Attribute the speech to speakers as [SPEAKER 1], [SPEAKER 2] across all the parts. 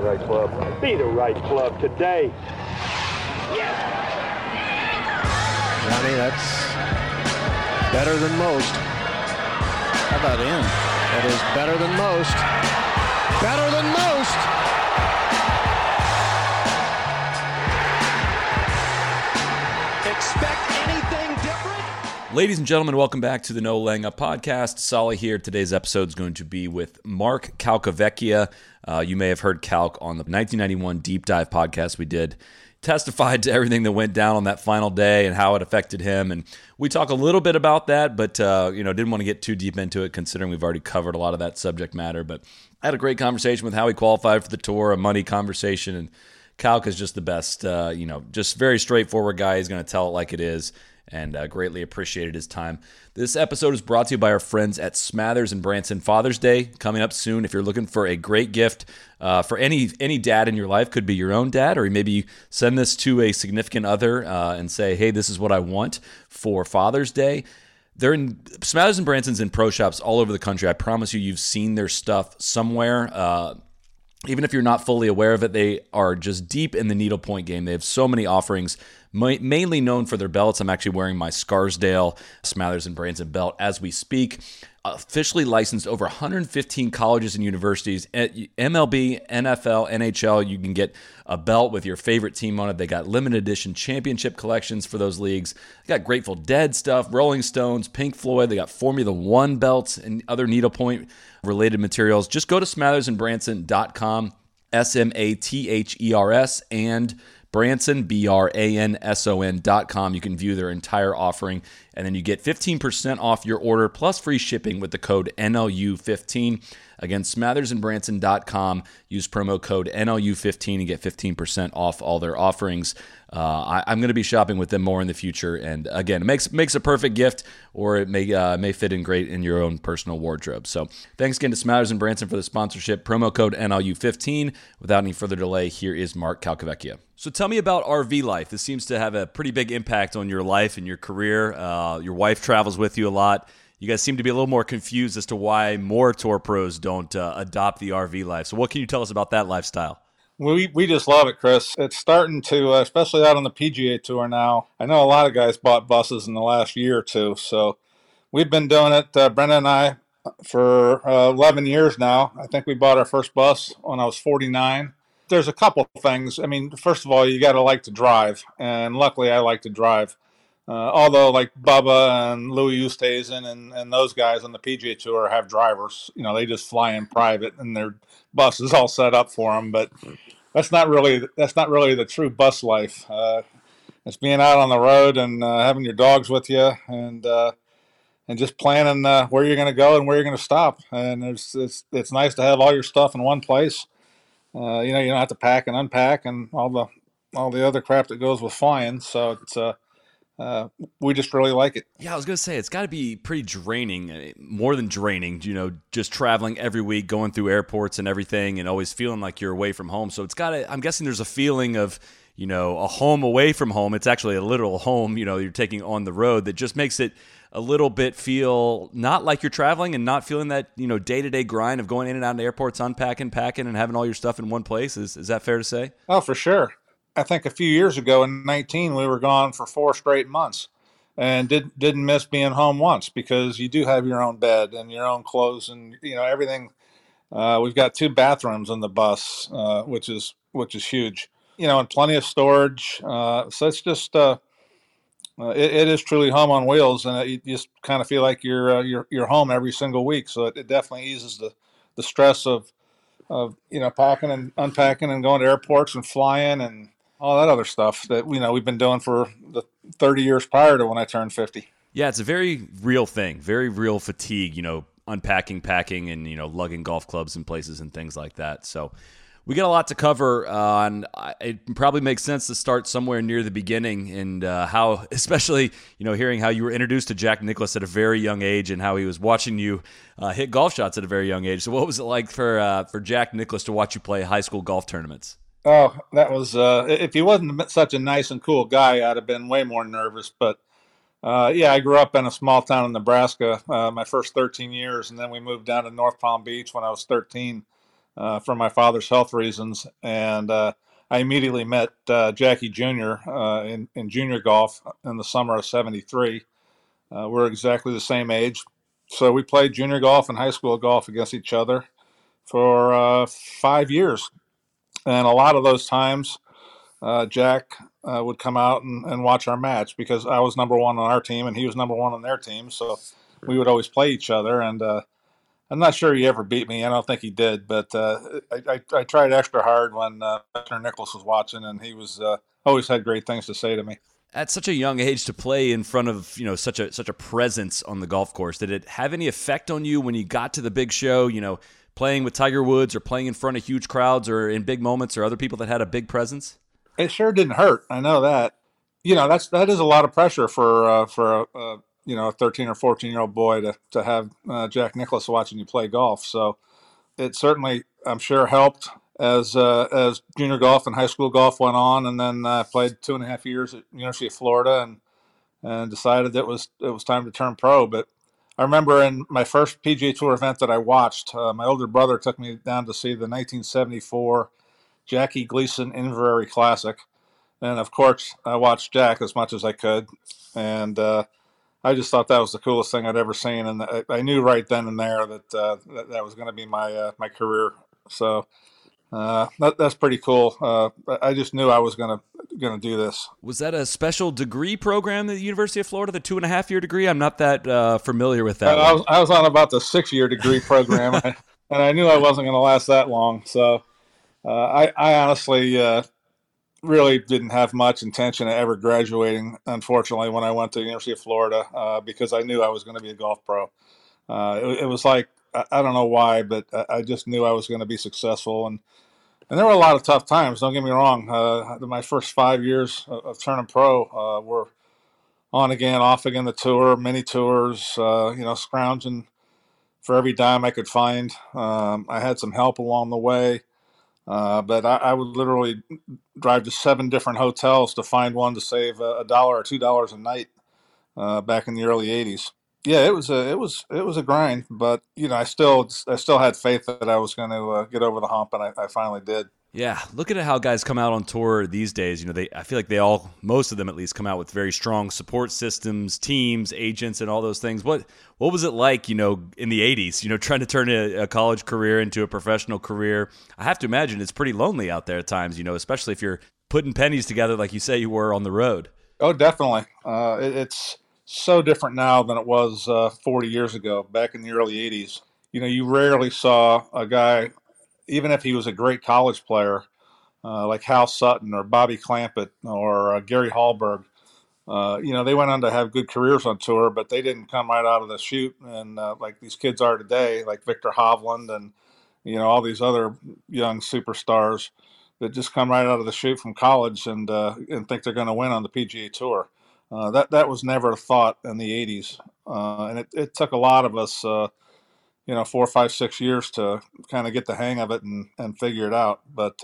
[SPEAKER 1] right club. Be the right club today.
[SPEAKER 2] Johnny, that's better than most.
[SPEAKER 3] How about in?
[SPEAKER 2] That is better than most. Better than most!
[SPEAKER 4] Expect anything different?
[SPEAKER 5] Ladies and gentlemen, welcome back to the No Laying Up podcast. Solly here. Today's episode is going to be with Mark Calcavecchia. You may have heard Calc on the 1991 Deep Dive podcast we did. Testified to everything that went down on that final day and how it affected him. And we talk a little bit about that, but didn't want to get too deep into it considering we've already covered a lot of that subject matter. But I had a great conversation with how he qualified for the tour, a money conversation, and Calc is just the best, just very straightforward guy. He's going to tell it like it is, and greatly appreciated his time. This episode is brought to you by our friends at Smathers and Branson. Father's Day coming up soon. If you're looking for a great gift for any dad in your life, could be your own dad, or maybe you send this to a significant other and say, hey, this is what I want for Father's Day. They're in Smathers and Branson's in pro shops all over the country. I promise you've seen their stuff somewhere. Even if you're not fully aware of it, they are just deep in the needlepoint game. They have so many offerings, mainly known for their belts. I'm actually wearing my Scarsdale Smathers and Branson belt as we speak. Officially licensed over 115 colleges and universities. At MLB, NFL, NHL, you can get a belt with your favorite team on it. They got limited edition championship collections for those leagues. They got Grateful Dead stuff, Rolling Stones, Pink Floyd. They got Formula One belts and other needlepoint related materials. Just go to smathersandbranson.com, SMATHERS, and Branson, BRANSON.com. You can view their entire offering, and then you get 15% off your order plus free shipping with the code NLU15. Again, smathersandbranson.com. Use promo code NLU15 and get 15% off all their offerings. I'm going to be shopping with them more in the future, and again, it makes a perfect gift, or it may fit in great in your own personal wardrobe. So thanks again to Smathers and Branson for the sponsorship. Promo code NLU15. Without any further delay, here is Mark Calcavecchia. So tell me about RV life. This seems to have a pretty big impact on your life and your career. Your wife travels with you a lot. You guys seem to be a little more confused as to why more tour pros don't adopt the RV life. So what can you tell us about that lifestyle?
[SPEAKER 3] We just love it, Chris. It's starting to, especially out on the PGA Tour now. I know a lot of guys bought buses in the last year or two. So we've been doing it, Brenda and I, for 11 years now. I think we bought our first bus when I was 49. There's a couple things. I mean, first of all, you got to like to drive. And luckily, I like to drive. Although, like Bubba and Louis Oosthuizen and those guys on the PGA Tour have drivers, they just fly in private and their bus is all set up for them. But that's not really the true bus life. It's being out on the road and having your dogs with you and just planning where you're going to go and where you're going to stop. And it's nice to have all your stuff in one place. You don't have to pack and unpack and all the other crap that goes with flying. So it's we just really like it.
[SPEAKER 5] Yeah, I was going to say, it's got to be pretty draining, more than draining, just traveling every week, going through airports and everything, and always feeling like you're away from home. So it's got to, I'm guessing there's a feeling of, a home away from home. It's actually a literal home, you're taking on the road that just makes it a little bit feel not like you're traveling and not feeling that, day-to-day grind of going in and out of airports, unpacking, packing, and having all your stuff in one place. Is that fair to say?
[SPEAKER 3] Oh, for sure. I think a few years ago in 2019, we were gone for 4 straight months and didn't miss being home once because you do have your own bed and your own clothes and, everything. We've got 2 bathrooms on the bus, which is huge, and plenty of storage. So it's just, it is truly home on wheels, and you just kind of feel like you're home every single week. So it definitely eases the stress of packing and unpacking and going to airports and flying and all that other stuff that we've been doing for the 30 years prior to when I turned 50.
[SPEAKER 5] Yeah, it's a very real thing, very real fatigue, unpacking, packing, and, lugging golf clubs in places and things like that. So we got a lot to cover, and it probably makes sense to start somewhere near the beginning and how, especially, hearing how you were introduced to Jack Nicklaus at a very young age and how he was watching you hit golf shots at a very young age. So what was it like for Jack Nicklaus to watch you play high school golf tournaments?
[SPEAKER 3] Oh, that was, if he wasn't such a nice and cool guy, I'd have been way more nervous. But, I grew up in a small town in Nebraska my first 13 years, and then we moved down to North Palm Beach when I was 13. for my father's health reasons. And I immediately met Jackie Jr. In junior golf in the summer of '73. We're exactly the same age. So we played junior golf and high school golf against each other for 5 years. And a lot of those times, Jack would come out and watch our match because I was number one on our team and he was number one on their team. So we would always play each other. And I'm not sure he ever beat me. I don't think he did. But I tried extra hard when Mr. Nicklaus was watching, and he was always had great things to say to me.
[SPEAKER 5] At such a young age to play in front of, such a presence on the golf course, did it have any effect on you when you got to the big show, playing with Tiger Woods or playing in front of huge crowds or in big moments or other people that had a big presence?
[SPEAKER 3] It sure didn't hurt. I know that. That is a lot of pressure for a 13 or 14-year-old boy to have Jack Nicklaus watching you play golf. So it certainly, I'm sure, helped as junior golf and high school golf went on, and then I played 2.5 years at University of Florida and decided it was time to turn pro. But I remember in my first PGA Tour event that I watched, my older brother took me down to see the 1974 Jackie Gleason Inverary Classic. And of course, I watched Jack as much as I could. And I just thought that was the coolest thing I'd ever seen. And I knew right then and there that that was going to be my career. So that's pretty cool. I just knew I was going to do this.
[SPEAKER 5] Was that a special degree program at the University of Florida, the 2.5-year degree? I'm not that familiar with that.
[SPEAKER 3] I was on about the 6-year degree program, and I knew I wasn't going to last that long. So I honestly really didn't have much intention of ever graduating, unfortunately, when I went to the University of Florida, because I knew I was going to be a golf pro. It was like, I don't know why, but I just knew I was going to be successful. And there were a lot of tough times, don't get me wrong. My first 5 years of turning pro were on again, off again the tour, many tours, scrounging for every dime I could find. I had some help along the way, but I would literally drive to 7 different hotels to find one to save $1 or $2 a night back in the early '80s. Yeah, it was a grind, but I still had faith that I was going to get over the hump, and I finally did.
[SPEAKER 5] Yeah, looking at how guys come out on tour these days, I feel like most of them at least, come out with very strong support systems, teams, agents, and all those things. What was it like, in the '80s, trying to turn a college career into a professional career? I have to imagine it's pretty lonely out there at times, especially if you're putting pennies together like you say you were on the road.
[SPEAKER 3] Oh, definitely. It's so different now than it was 40 years ago, back in the early '80s. You rarely saw a guy, even if he was a great college player, like Hal Sutton or Bobby Clampett or Gary Hallberg. They went on to have good careers on tour, but they didn't come right out of the chute and like these kids are today, like Victor Hovland and all these other young superstars that just come right out of the chute from college and think they're going to win on the PGA Tour. That was never a thought in the '80s, and it took a lot of us, 4, 5, 6 years to kind of get the hang of it and figure it out. But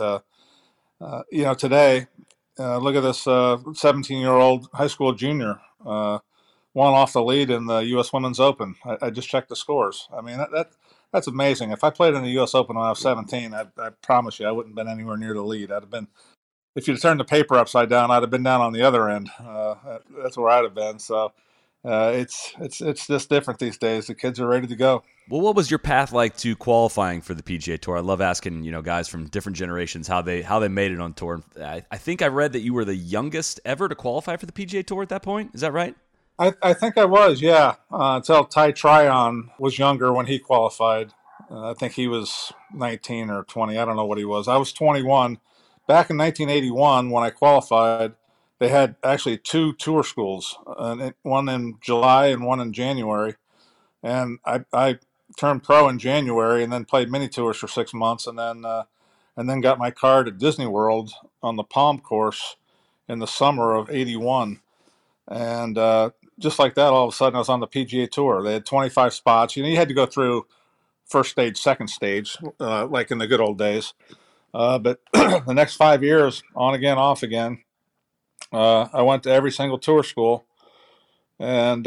[SPEAKER 3] today, look at this 17-year-old high school junior, one off the lead in the U.S. Women's Open. I just checked the scores. I mean, that's amazing. If I played in the U.S. Open when I was 17, I promise you I wouldn't have been anywhere near the lead. I'd have been. If you'd turned the paper upside down, I'd have been down on the other end. That's where I'd have been. So it's just different these days. The kids are ready to go.
[SPEAKER 5] Well, what was your path like to qualifying for the PGA Tour? I love asking guys from different generations how they made it on tour. I think I read that you were the youngest ever to qualify for the PGA Tour at that point. Is that right?
[SPEAKER 3] I think I was, yeah. Until Ty Tryon was younger when he qualified. I think he was 19 or 20. I don't know what he was. I was 21. Back in 1981, when I qualified, they had actually 2 tour schools, one in July and one in January. And I turned pro in January and then played mini tours for 6 months and then got my card at Disney World on the Palm course in the summer of '81. And just like that, all of a sudden I was on the PGA Tour. They had 25 spots. You had to go through first stage, second stage, like in the good old days. But the next 5 years, on again, off again, I went to every single tour school. And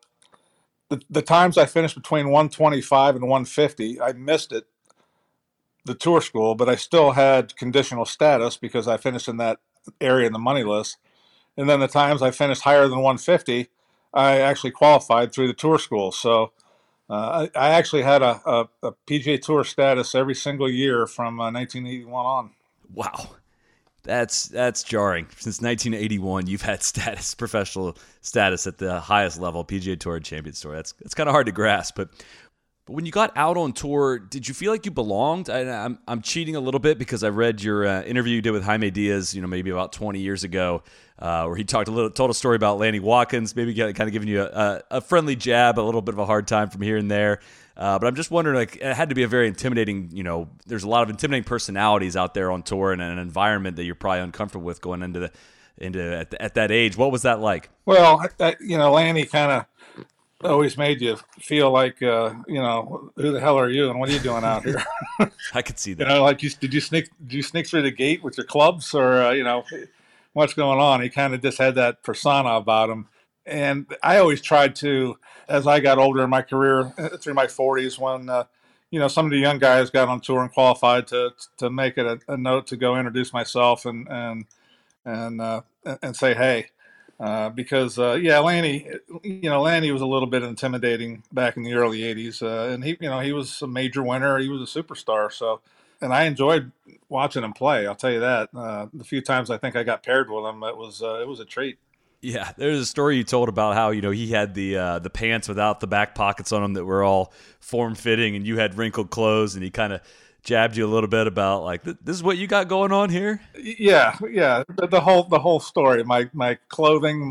[SPEAKER 3] the times I finished between 125 and 150, I missed it the tour school, but I still had conditional status because I finished in that area in the money list. And then the times I finished higher than 150, I actually qualified through the tour school. So I actually had a PGA Tour status every single year from 1981 on.
[SPEAKER 5] Wow. That's jarring. Since 1981, you've had professional status at the highest level, PGA Tour and Champions Tour. That's kind of hard to grasp. But when you got out on tour, did you feel like you belonged? I'm cheating a little bit because I read your interview you did with Jaime Diaz, maybe about 20 years ago, where he told a story about Lanny Watkins, maybe kind of giving you a friendly jab, a little bit of a hard time from here and there. But I'm just wondering, like, it had to be a very intimidating, there's a lot of intimidating personalities out there on tour and an environment that you're probably uncomfortable with going into at that age. What was that like?
[SPEAKER 3] Well, Lanny kind of always made you feel like, who the hell are you and what are you doing out here?
[SPEAKER 5] I could see that.
[SPEAKER 3] Did you sneak through the gate with your clubs or, what's going on? He kind of just had that persona about him. And I always tried to, as I got older in my career, through my 40s, when, some of the young guys got on tour and qualified to make it a note to go introduce myself and say, hey. Because Lanny was a little bit intimidating back in the early '80s, and he was a major winner. He was a superstar. So, and I enjoyed watching him play. I'll tell you that. The few times I think I got paired with him, it was a treat.
[SPEAKER 5] Yeah, there's a story you told about how he had the pants without the back pockets on them that were all form fitting, and you had wrinkled clothes, and he kind of jabbed you a little bit about like, this is what you got going on here.
[SPEAKER 3] Yeah. The whole story, my clothing,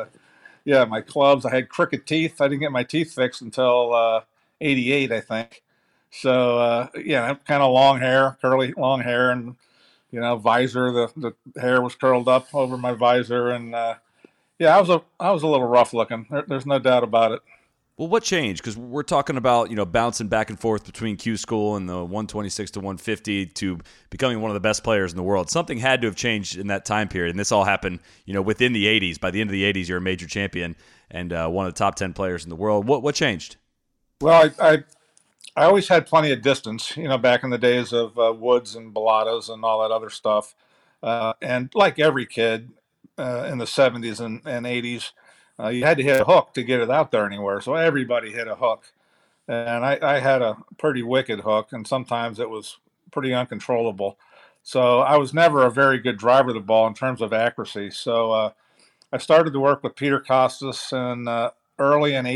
[SPEAKER 3] my clubs. I had crooked teeth. I didn't get my teeth fixed until 88, I think. So, kind of long hair, curly long hair, and, visor, the hair was curled up over my visor. And, I was a little rough looking. There's no doubt about it.
[SPEAKER 5] Well, what changed? Because we're talking about, bouncing back and forth between Q School and the 126 to 150 to becoming one of the best players in the world. Something had to have changed in that time period, and this all happened, within the 80s. By the end of the 80s, you're a major champion and one of the top 10 players in the world. What changed?
[SPEAKER 3] Well, I always had plenty of distance, back in the days of Woods and Balatas and all that other stuff. And like every kid in the 70s and 80s, you had to hit a hook to get it out there anywhere. So everybody hit a hook. And I had a pretty wicked hook, and sometimes it was pretty uncontrollable. So I was never a very good driver of the ball in terms of accuracy. So I started to work with Peter Kostis early in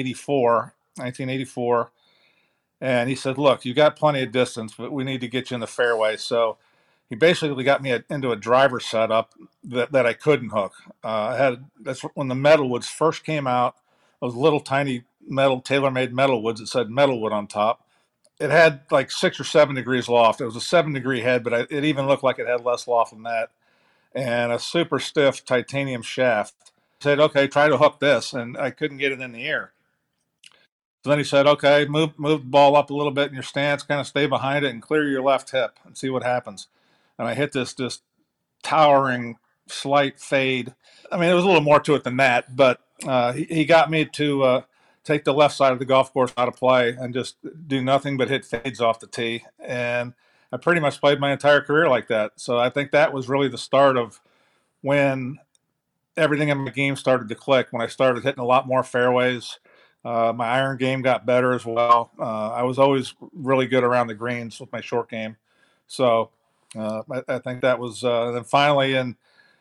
[SPEAKER 3] 1984. And he said, look, you got plenty of distance, but we need to get you in the fairway. So he basically got me into a driver setup that I couldn't hook. That's when the Metalwoods first came out. Those little tiny TaylorMade Metalwoods that said Metalwood on top. It had like 6 or 7 degrees loft. It was a 7-degree head, but it even looked like it had less loft than that. And a super stiff titanium shaft. I said, okay, try to hook this, and I couldn't get it in the air. So then he said, okay, move the ball up a little bit in your stance, kind of stay behind it, and clear your left hip and see what happens. And I hit this just towering slight fade. I mean, there was a little more to it than that, but he got me to take the left side of the golf course out of play and just do nothing but hit fades off the tee. And I pretty much played my entire career like that. So I think that was really the start of when everything in my game started to click, when I started hitting a lot more fairways. My iron game got better as well. I was always really good around the greens with my short game. So I think that was then finally in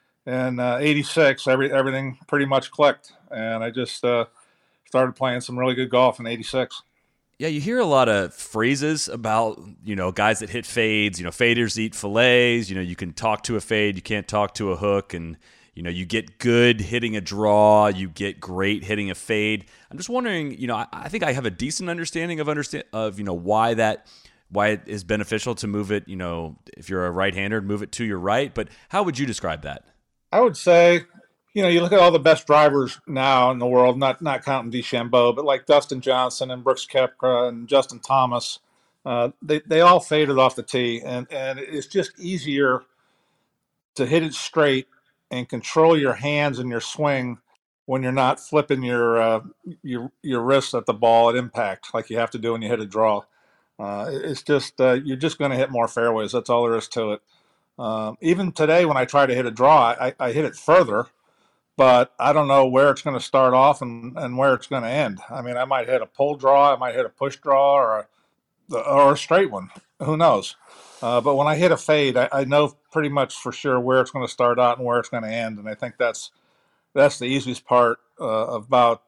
[SPEAKER 3] 86, everything pretty much clicked, and I just started playing some really good golf in 86.
[SPEAKER 5] Yeah, you hear a lot of phrases about, guys that hit fades, faders eat fillets, you can talk to a fade, you can't talk to a hook, and you get good hitting a draw, you get great hitting a fade. I'm just wondering, I think I have a decent understanding of why it is beneficial to move it, if you're a right-hander, move it to your right. But how would you describe that? I
[SPEAKER 3] would say, you look at all the best drivers now in the world, not counting DeChambeau, but like Dustin Johnson and Brooks Koepka and Justin Thomas, they all faded off the tee. And it's just easier to hit it straight and control your hands and your swing when you're not flipping your wrists at the ball at impact like you have to do when you hit a draw. It's just you're just going to hit more fairways. That's all there is to it. Even today, when I try to hit a draw, I hit it further, but I don't know where it's going to start off and where it's going to end. I mean, I might hit a pull draw, I might hit a push draw, or a straight one. Who knows? But when I hit a fade, I know pretty much for sure where it's going to start out and where it's going to end, and I think that's the easiest part about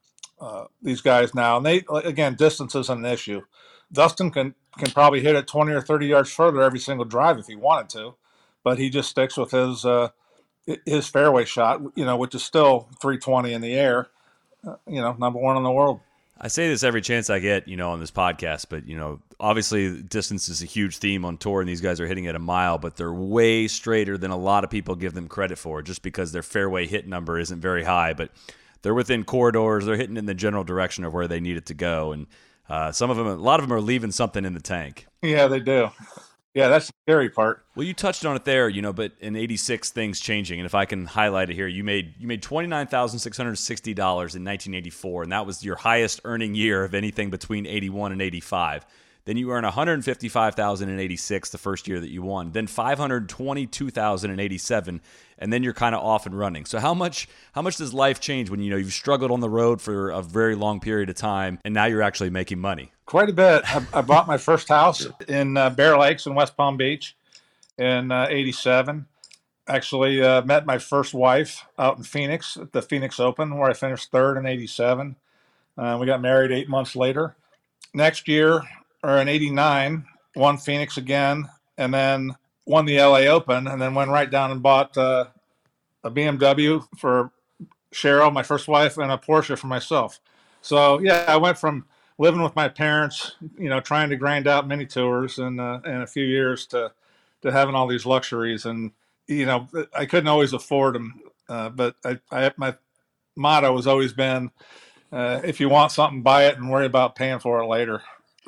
[SPEAKER 3] these guys now. And they, again, distance isn't an issue. Dustin can probably hit it 20 or 30 yards further every single drive if he wanted to, but he just sticks with his fairway shot, which is still 320 in the air, number one in the world.
[SPEAKER 5] I say this every chance I get, on this podcast, but, obviously distance is a huge theme on tour, and these guys are hitting at a mile, but they're way straighter than a lot of people give them credit for, just because their fairway hit number isn't very high, but they're within corridors. They're hitting in the general direction of where they need it to go, and a lot of them are leaving something in the tank.
[SPEAKER 3] Yeah, they do. Yeah, that's the scary part.
[SPEAKER 5] Well, you touched on it there, but in '86, things changing. And if I can highlight it here, you made $29,660 in 1984, and that was your highest earning year of anything between 81 and 85. Then you earn $155,000 in '86, the first year that you won. Then $522,000 in '87, and then you're kind of off and running. So how much does life change when you've struggled on the road for a very long period of time, and now you're actually making money?
[SPEAKER 3] Quite a bit. I bought my first house in Bear Lakes in West Palm Beach in '87. Actually met my first wife out in Phoenix at the Phoenix Open, where I finished third in '87. We got married 8 months later. Next year, or in '89, won Phoenix again, and then won the LA Open, and then went right down and bought a BMW for Cheryl, my first wife, and a Porsche for myself. So yeah, I went from living with my parents, trying to grind out mini tours in a few years to having all these luxuries. And, I couldn't always afford them. But my motto has always been, if you want something, buy it and worry about paying for it later.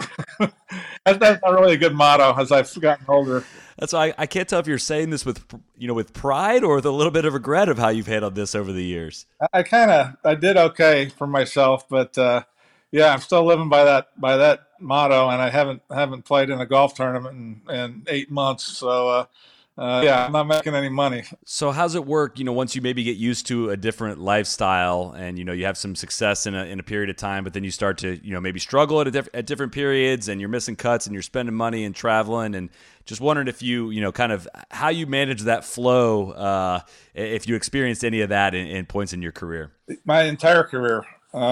[SPEAKER 3] That's not really a good motto as I've gotten older.
[SPEAKER 5] That's why I can't tell if you're saying this with pride or with a little bit of regret of how you've handled this over the years.
[SPEAKER 3] I did okay for myself, but yeah, I'm still living by that motto, and I haven't played in a golf tournament in 8 months. So yeah, I'm not making any money.
[SPEAKER 5] So how's it work? Once you maybe get used to a different lifestyle, and you have some success in a period of time, but then you start to maybe struggle at different periods, and you're missing cuts, and you're spending money and traveling, and just wondering if you kind of how you manage that flow, if you experienced any of that in points in your career.
[SPEAKER 3] My entire career.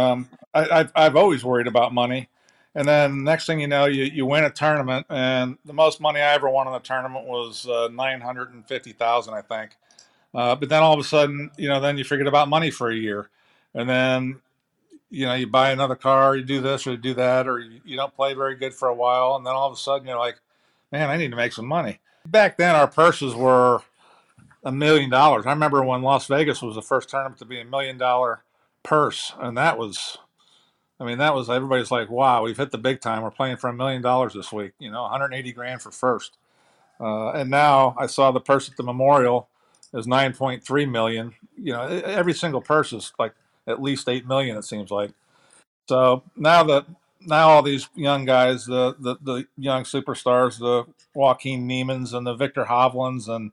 [SPEAKER 3] I've always worried about money, and then next thing you know, you win a tournament, and the most money I ever won in a tournament was $950,000, I think. But then all of a sudden, then you forget about money for a year, and then you buy another car, you do this or you do that, or you don't play very good for a while, and then all of a sudden you're like, man, I need to make some money. Back then, our purses were $1 million. I remember when Las Vegas was the first tournament to be $1 million purse, and that was everybody's like, wow, we've hit the big time. We're playing for $1 million this week, $180,000 for first. And now I saw the purse at the Memorial is $9.3 million. Every single purse is like at least $8 million, it seems like. So now all these young guys, the young superstars, the Joaquin Niemans and the Victor Hovlands, and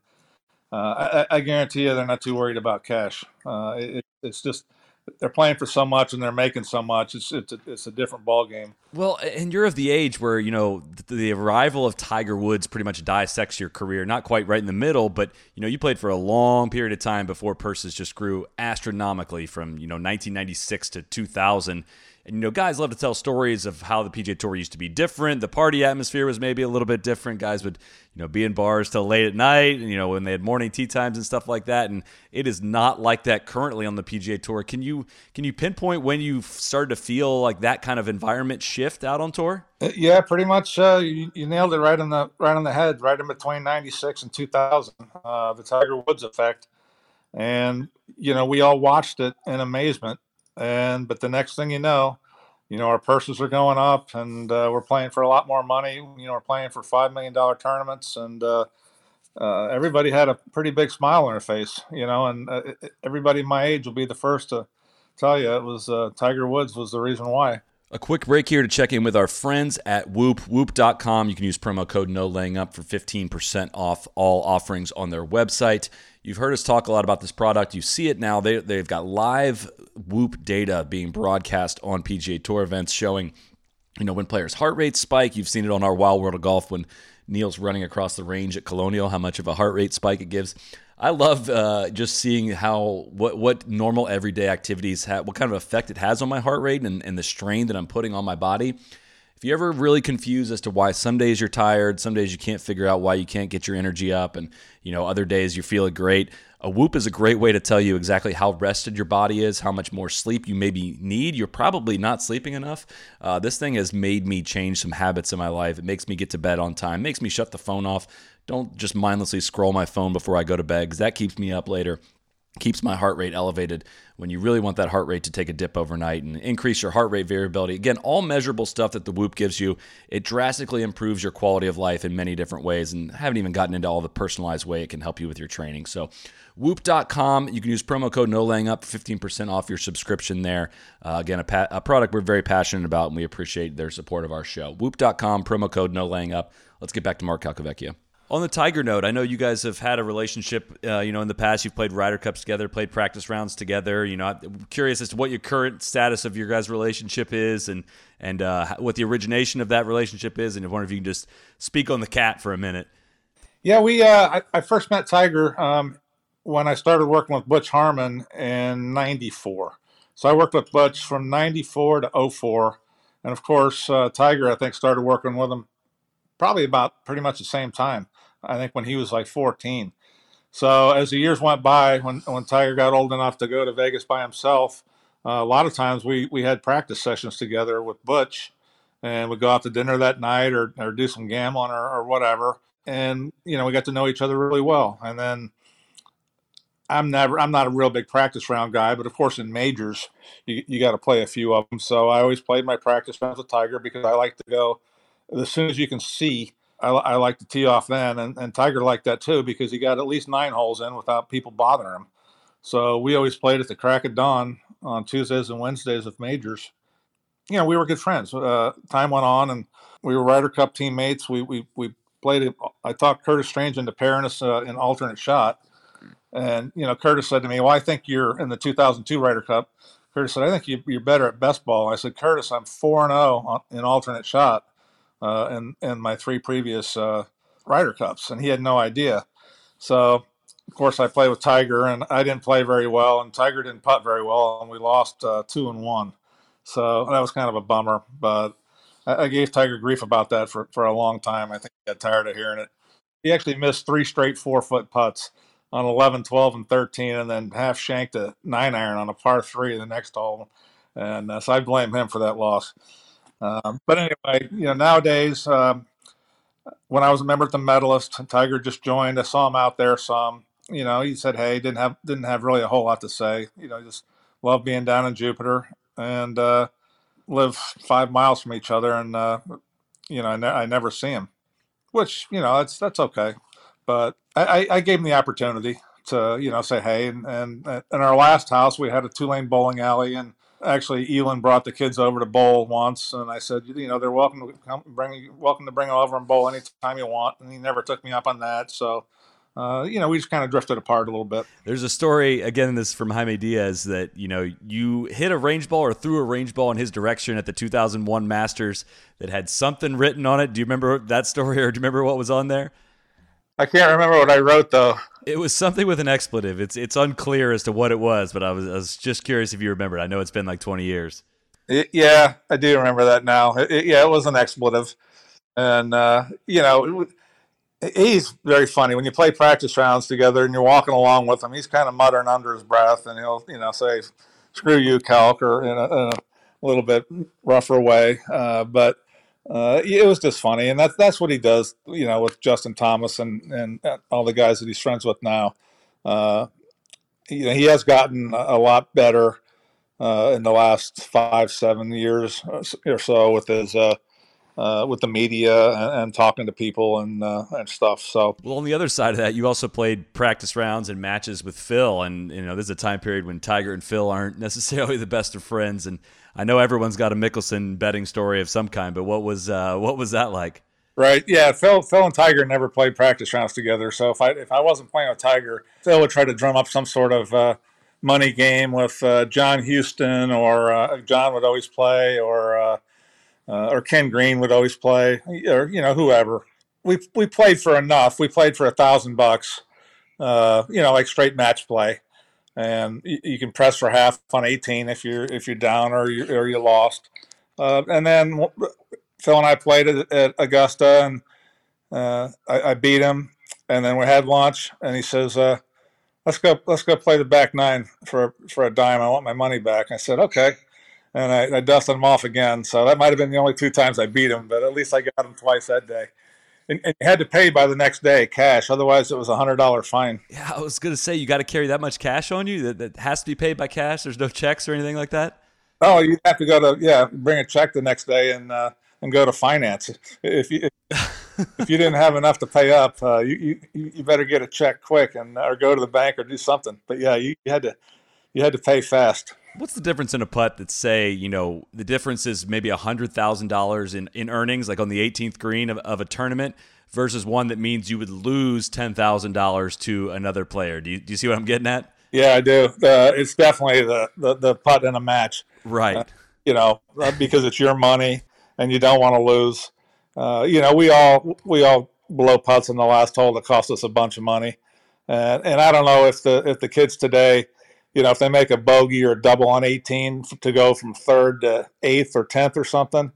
[SPEAKER 3] I guarantee you they're not too worried about cash. It's just they're playing for so much and they're making so much. It's a different ball game.
[SPEAKER 5] Well, and you're of the age where the arrival of Tiger Woods pretty much dissects your career. Not quite right in the middle, but you played for a long period of time before purses just grew astronomically from 1996 to 2000. And, guys love to tell stories of how the PGA Tour used to be different. The party atmosphere was maybe a little bit different. Guys would, be in bars till late at night, and, when they had morning tea times and stuff like that. And it is not like that currently on the PGA Tour. Can you pinpoint when you started to feel like that kind of environment shift out on tour?
[SPEAKER 3] Yeah, pretty much. You nailed it right on the head, right in between 96 and 2000, the Tiger Woods effect. And, we all watched it in amazement. But the next thing our purses are going up, and we're playing for a lot more money. We're playing for $5 million tournaments, and everybody had a pretty big smile on their face. And everybody my age will be the first to tell you it was Tiger Woods was the reason why.
[SPEAKER 5] A quick break here to check in with our friends at Whoop, whoop.com. You can use promo code NOLAYINGUP for 15% off all offerings on their website. You've heard us talk a lot about this product. You see it now. They've got live Whoop data being broadcast on PGA Tour events showing, when players' heart rates spike. You've seen it on our Wild World of Golf when Neil's running across the range at Colonial, how much of a heart rate spike it gives. I love just seeing what normal everyday activities have, what kind of effect it has on my heart rate and the strain that I'm putting on my body. If you're ever really confused as to why some days you're tired, some days you can't figure out why you can't get your energy up, and other days you're feeling great, a Whoop is a great way to tell you exactly how rested your body is, how much more sleep you maybe need. You're probably not sleeping enough. This thing has made me change some habits in my life. It makes me get to bed on time, makes me shut the phone off. Don't just mindlessly scroll my phone before I go to bed, because that keeps me up later, keeps my heart rate elevated when you really want that heart rate to take a dip overnight and increase your heart rate variability. Again, all measurable stuff that the Whoop gives you. It drastically improves your quality of life in many different ways, and I haven't even gotten into all the personalized way it can help you with your training. So Whoop.com, you can use promo code NOLAYINGUP for 15% off your subscription there. Again, a product we're very passionate about, and we appreciate their support of our show. Whoop.com, promo code NOLAYINGUP. Let's get back to Mark Calcavecchia. On the Tiger note, I know you guys have had a relationship, in the past. You've played Ryder Cups together, played practice rounds together. I'm curious as to what your current status of your guys' relationship is and what the origination of that relationship is. And I wonder if you can just speak on the cat for a minute.
[SPEAKER 3] Yeah, I first met Tiger when I started working with Butch Harmon in 94. So I worked with Butch from 94 to 04. And of course, Tiger, I think, started working with him probably about pretty much the same time. I think when he was like 14. So as the years went by, when Tiger got old enough to go to Vegas by himself, a lot of times we had practice sessions together with Butch, and we'd go out to dinner that night or do some gambling or whatever. And, we got to know each other really well. And then I'm not a real big practice round guy, but of course in majors, you got to play a few of them. So I always played my practice rounds with Tiger because I like to go as soon as you can see. I like to tee off then, and Tiger liked that too because he got at least 9 holes in without people bothering him. So we always played at the crack of dawn on Tuesdays and Wednesdays of majors. We were good friends. Time went on, and we were Ryder Cup teammates. We played. I talked Curtis Strange into pairing us in alternate shot, and Curtis said to me, "Well, I think you're in the 2002 Ryder Cup." Curtis said, "I think you're better at best ball." I said, "Curtis, I'm 4-0 in alternate shot." In my 3 previous Ryder Cups, and he had no idea. So, of course, I played with Tiger, and I didn't play very well, and Tiger didn't putt very well, and we lost 2-1. So that was kind of a bummer, but I gave Tiger grief about that for a long time. I think he got tired of hearing it. He actually missed 3 straight 4-foot putts on 11, 12, and 13, and then half shanked a 9-iron on a par 3 the next hole. And so I blame him for that loss. But anyway, nowadays, when I was a member at the Medalist, Tiger just joined. I saw him out there some. He said, "Hey," didn't have really a whole lot to say. Just loved being down in Jupiter and live 5 miles from each other, and I never see him, which that's okay. But I gave him the opportunity to say hey. And in our last house, we had a 2-lane bowling alley, and actually, Elin brought the kids over to bowl once, and I said, they're welcome to bring them over and bowl anytime you want. And he never took me up on that. So, we just kind of drifted apart a little bit.
[SPEAKER 5] There's a story, again, this from Jaime Diaz, that, you hit a range ball or threw a range ball in his direction at the 2001 Masters that had something written on it. Do you remember that story, or do you remember what was on there?
[SPEAKER 3] I can't remember what I wrote, though.
[SPEAKER 5] It was something with an expletive. It's unclear as to what it was, but I was just curious if you remember. I know it's been like 20 years.
[SPEAKER 3] Yeah, I do remember that now. It was an expletive. And, he's very funny. When you play practice rounds together and you're walking along with him, he's kind of muttering under his breath, and he'll, say, "Screw you, Calc," or in a little bit rougher way. But it was just funny, and that's what he does, with Justin Thomas and all the guys that he's friends with now. He has gotten a lot better in the last 5-7 years or so with his with the media and talking to people and stuff. So,
[SPEAKER 5] well, on the other side of that, you also played practice rounds and matches with Phil, and this is a time period when Tiger and Phil aren't necessarily the best of friends. And I know everyone's got a Mickelson betting story of some kind, but what was that like?
[SPEAKER 3] Right, yeah. Phil and Tiger never played practice rounds together. So if I wasn't playing with Tiger, Phil would try to drum up some sort of money game with John Houston, or John would always play, or Ken Green would always play, or whoever. We played for enough. We played for $1,000, like straight match play, and you can press for half on 18 if you're down or you lost. And then Phil and I played at Augusta, and I beat him. And then we had lunch, and he says, "Let's go play the back nine for a dime. I want my money back." I said, "Okay." And I dusted him off again. So that might have been the only 2 times I beat him, but at least I got him twice that day. And you had to pay by the next day, cash. Otherwise, it was a $100 fine.
[SPEAKER 5] Yeah, I was going to say, you got to carry that much cash on you? That has to be paid by cash? There's no checks or anything like that?
[SPEAKER 3] Oh, you have to bring a check the next day and go to finance. If you didn't have enough to pay up, you better get a check quick or go to the bank or do something. But yeah, you had to pay fast.
[SPEAKER 5] What's the difference in a putt that, say, the difference is maybe $100,000 in earnings, like on the 18th green of a tournament, versus one that means you would lose $10,000 to another player? Do you see what I'm getting at?
[SPEAKER 3] Yeah, I do. It's definitely the putt in a match.
[SPEAKER 5] Right.
[SPEAKER 3] Because it's your money and you don't want to lose. We all blow putts in the last hole that cost us a bunch of money. And I don't know if the kids today, if they make a bogey or a double on 18 to go from 3rd to 8th or 10th or something,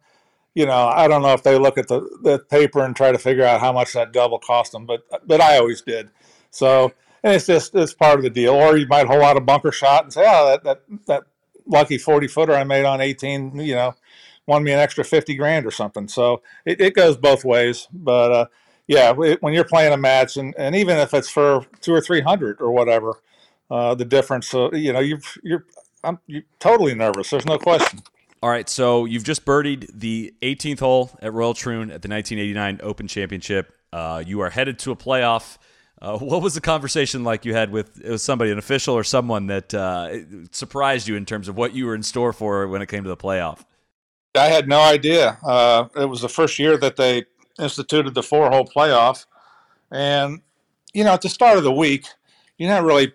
[SPEAKER 3] I don't know if they look at the paper and try to figure out how much that double cost them, but I always did. So, and it's part of the deal. Or you might hold out a bunker shot and say, "Oh, that lucky 40-footer I made on 18, won me an extra 50 grand or something." So it goes both ways. But when you're playing a match, and even if it's for 200 or 300 or whatever, the difference, you're totally nervous. There's no question.
[SPEAKER 5] All right, so you've just birdied the 18th hole at Royal Troon at the 1989 Open Championship. You are headed to a playoff. What was the conversation like you had with somebody, an official or someone that surprised you in terms of what you were in store for when it came to the playoff?
[SPEAKER 3] I had no idea. It was the first year that they instituted the 4-hole playoff. And, at the start of the week, you're not really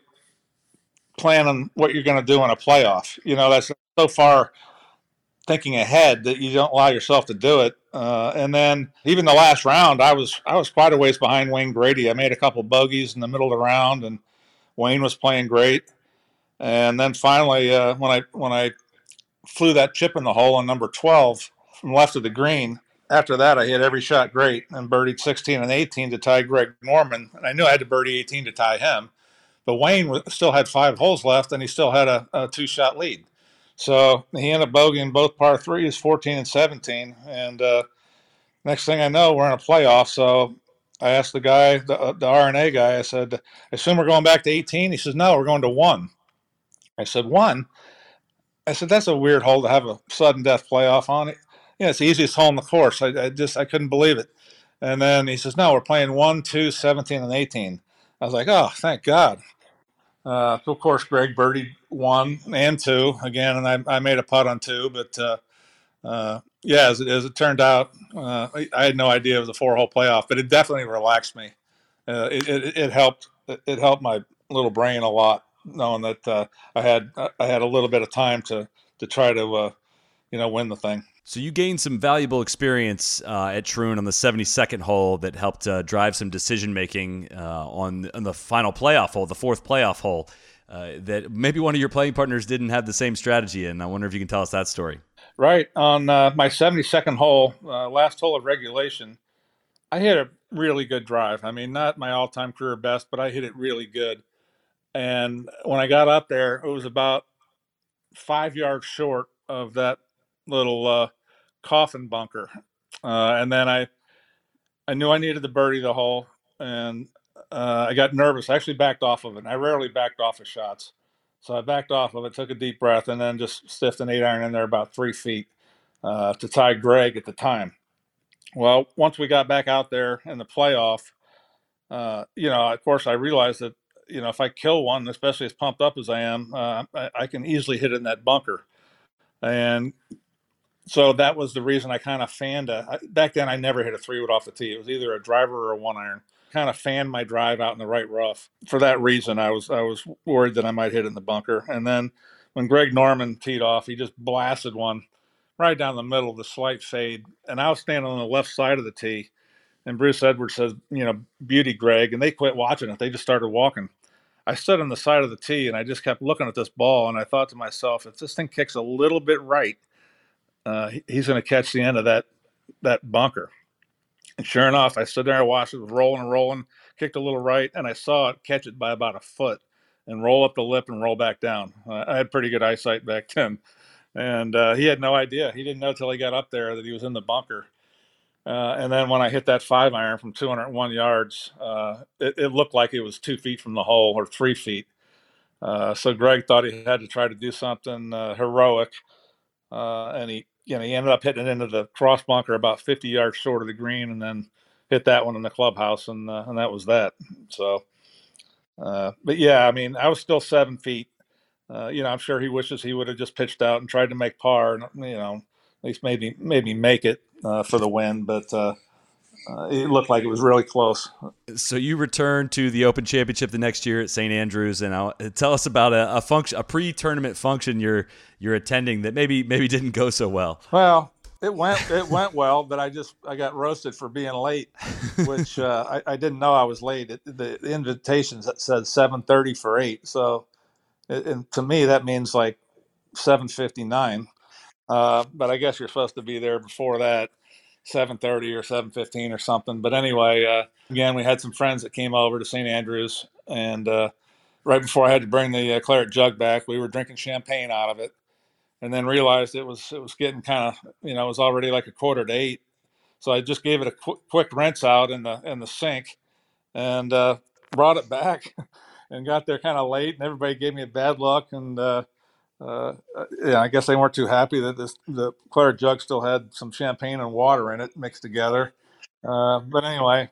[SPEAKER 3] planning what you're going to do in a playoff. That's so far thinking ahead that you don't allow yourself to do it. And then even the last round, I was quite a ways behind Wayne Brady. I made a couple bogeys in the middle of the round, and Wayne was playing great. And then finally, when I flew that chip in the hole on number 12 from left of the green, after that I hit every shot great and birdied 16 and 18 to tie Greg Norman. And I knew I had to birdie 18 to tie him. But Wayne still had 5 holes left, and he still had a 2-shot lead. So he ended up bogeying both par 3s, 14 and 17. And next thing I know, we're in a playoff. So I asked the guy, the R&A guy, I said, "I assume we're going back to 18? He says, "No, we're going to 1. I said, "1? I said, "That's a weird hole to have a sudden death playoff on it. It's the easiest hole in the course." I couldn't believe it. And then he says, "No, we're playing 1, 2, 17, and 18. I was like, "Oh, thank God." Of course, Greg birdied 1 and 2 again, and I made a putt on 2. But as it turned out, I had no idea it was a 4-hole playoff, but it definitely relaxed me. It helped. It helped my little brain a lot, knowing that I had a little bit of time to try to win the thing.
[SPEAKER 5] So you gained some valuable experience at Troon on the 72nd hole that helped drive some decision-making on the final playoff hole, the 4th playoff hole, that maybe one of your playing partners didn't have the same strategy in. I wonder if you can tell us that story.
[SPEAKER 3] Right. On my 72nd hole, last hole of regulation, I hit a really good drive. I mean, not my all-time career best, but I hit it really good. And when I got up there, it was about 5 yards short of that little coffin bunker, and then I knew I needed to birdie the hole, and I got nervous. I actually backed off of it. I rarely backed off of shots, so I backed off of it, took a deep breath, and then just stiffed an 8-iron in there about 3 feet to tie Greg at the time. Well, once we got back out there in the playoff, of course, I realized that, if I kill one, especially as pumped up as I am, I can easily hit it in that bunker. And so that was the reason I kind of fanned back then. I never hit a 3-wood off the tee. It was either a driver or a 1-iron. Kind of fanned my drive out in the right rough. For that reason, I was worried that I might hit it in the bunker. And then when Greg Norman teed off, he just blasted one right down the middle of the slight fade. And I was standing on the left side of the tee. And Bruce Edwards says, beauty, Greg. And they quit watching it. They just started walking. I stood on the side of the tee, and I just kept looking at this ball. And I thought to myself, if this thing kicks a little bit right, he's going to catch the end of that bunker. And sure enough, I stood there and watched it. It was rolling and rolling, kicked a little right, and I saw it catch it by about a foot and roll up the lip and roll back down. I had pretty good eyesight back then. And he had no idea. He didn't know till he got up there that he was in the bunker. And then when I hit that 5-iron from 201 yards, it looked like it was 2 feet from the hole or 3 feet. So Greg thought he had to try to do something heroic. And he ended up hitting it into the cross bunker about 50 yards short of the green, and then hit that one in the clubhouse, and that was that. So, but yeah, I mean, I was still 7 feet. I'm sure he wishes he would have just pitched out and tried to make par, and at least maybe make it for the win. But it looked like it was really close.
[SPEAKER 5] So you returned to the Open Championship the next year at St. Andrews, and tell us about a pre-tournament function you're attending that maybe didn't go so well.
[SPEAKER 3] Well, it went well, but I got roasted for being late, which I didn't know I was late. The invitation said 7:30 for 8, so and to me that means like 7:59. But I guess you're supposed to be there before that. 7:30 or 7:15 or something. But anyway, again, we had some friends that came over to St. Andrews, and right before I had to bring the claret jug back, we were drinking champagne out of it, and then realized it was getting kind of, it was already like 7:45. So I just gave it a quick rinse out in the sink, and brought it back, and got there kind of late, and everybody gave me a bad look, and I guess they weren't too happy that the claret jug still had some champagne and water in it mixed together. But anyway,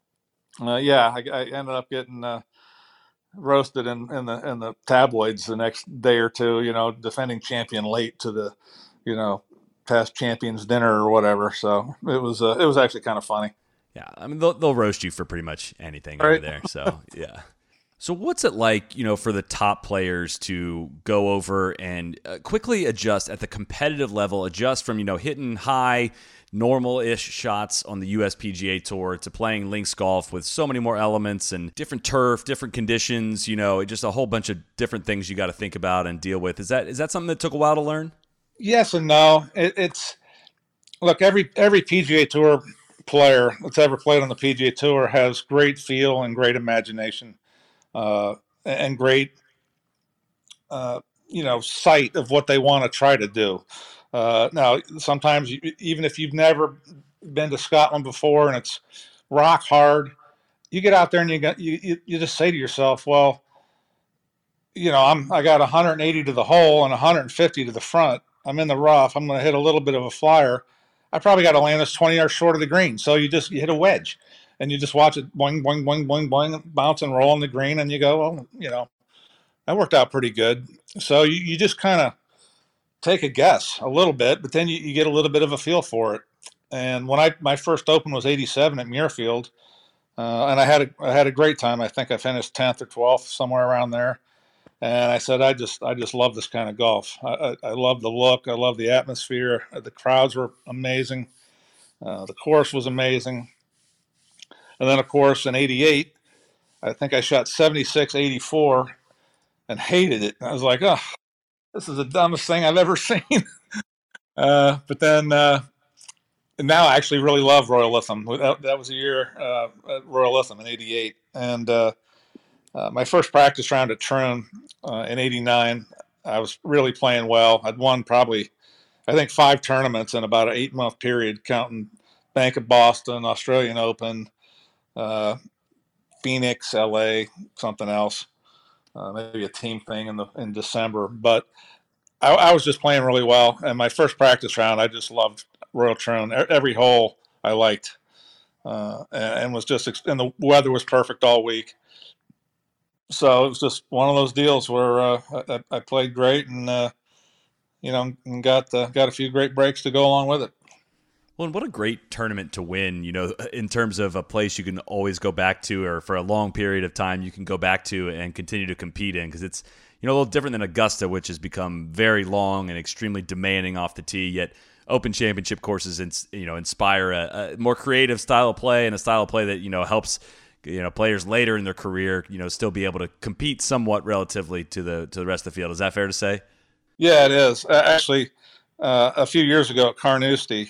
[SPEAKER 3] I ended up getting roasted in the tabloids the next day or two. Defending champion late to the past champions dinner or whatever. So it was actually kind of funny.
[SPEAKER 5] Yeah, I mean they'll roast you for pretty much anything over there. So yeah. So what's it like, for the top players to go over and quickly adjust at the competitive level, adjust from, hitting high, normal-ish shots on the USPGA Tour to playing links golf with so many more elements and different turf, different conditions, just a whole bunch of different things you got to think about and deal with. Is that something that took a while to learn?
[SPEAKER 3] Yes and no. It's look, every PGA Tour player that's ever played on the PGA Tour has great feel and great imagination. And great, sight of what they want to try to do. Now, sometimes even if you've never been to Scotland before and it's rock hard, you get out there and you just say to yourself, well, I got 180 to the hole and 150 to the front. I'm in the rough. I'm going to hit a little bit of a flyer. I probably got to land this 20 yards short of the green. So you hit a wedge. And you just watch it boing, boing, boing, boing, boing, bounce and roll on the green, and you go, well, that worked out pretty good. So you just kind of take a guess a little bit, but then you get a little bit of a feel for it. And when my first Open was 87 at Muirfield, and I had a great time. I think I finished 10th or 12th, somewhere around there. And I said, I just love this kind of golf. I love the look. I love the atmosphere. The crowds were amazing. The course was amazing. And then, of course, in 88, I think I shot 76, 84 and hated it. And I was like, oh, this is the dumbest thing I've ever seen. But then now I actually really love Royal Lytham. That was a year at Royal Lytham in 88. And my first practice round at Troon in 89, I was really playing well. I'd won probably, I think, 5 tournaments in about an 8-month period, counting Bank of Boston, Australian Open, Phoenix, LA, something else, maybe a team thing in December. But I was just playing really well. And my first practice round, I just loved Royal Troon. Every hole I liked, and was just and the weather was perfect all week. So it was just one of those deals where I played great and and got a few great breaks to go along with it.
[SPEAKER 5] Well, and what a great tournament to win, in terms of a place you can always go back to, or for a long period of time you can go back to and continue to compete in, because it's, a little different than Augusta, which has become very long and extremely demanding off the tee, yet Open Championship courses, inspire a more creative style of play, and a style of play that, helps, players later in their career, still be able to compete somewhat relatively to the rest of the field. Is that fair to say?
[SPEAKER 3] Yeah, it is. Actually, a few years ago at Carnoustie,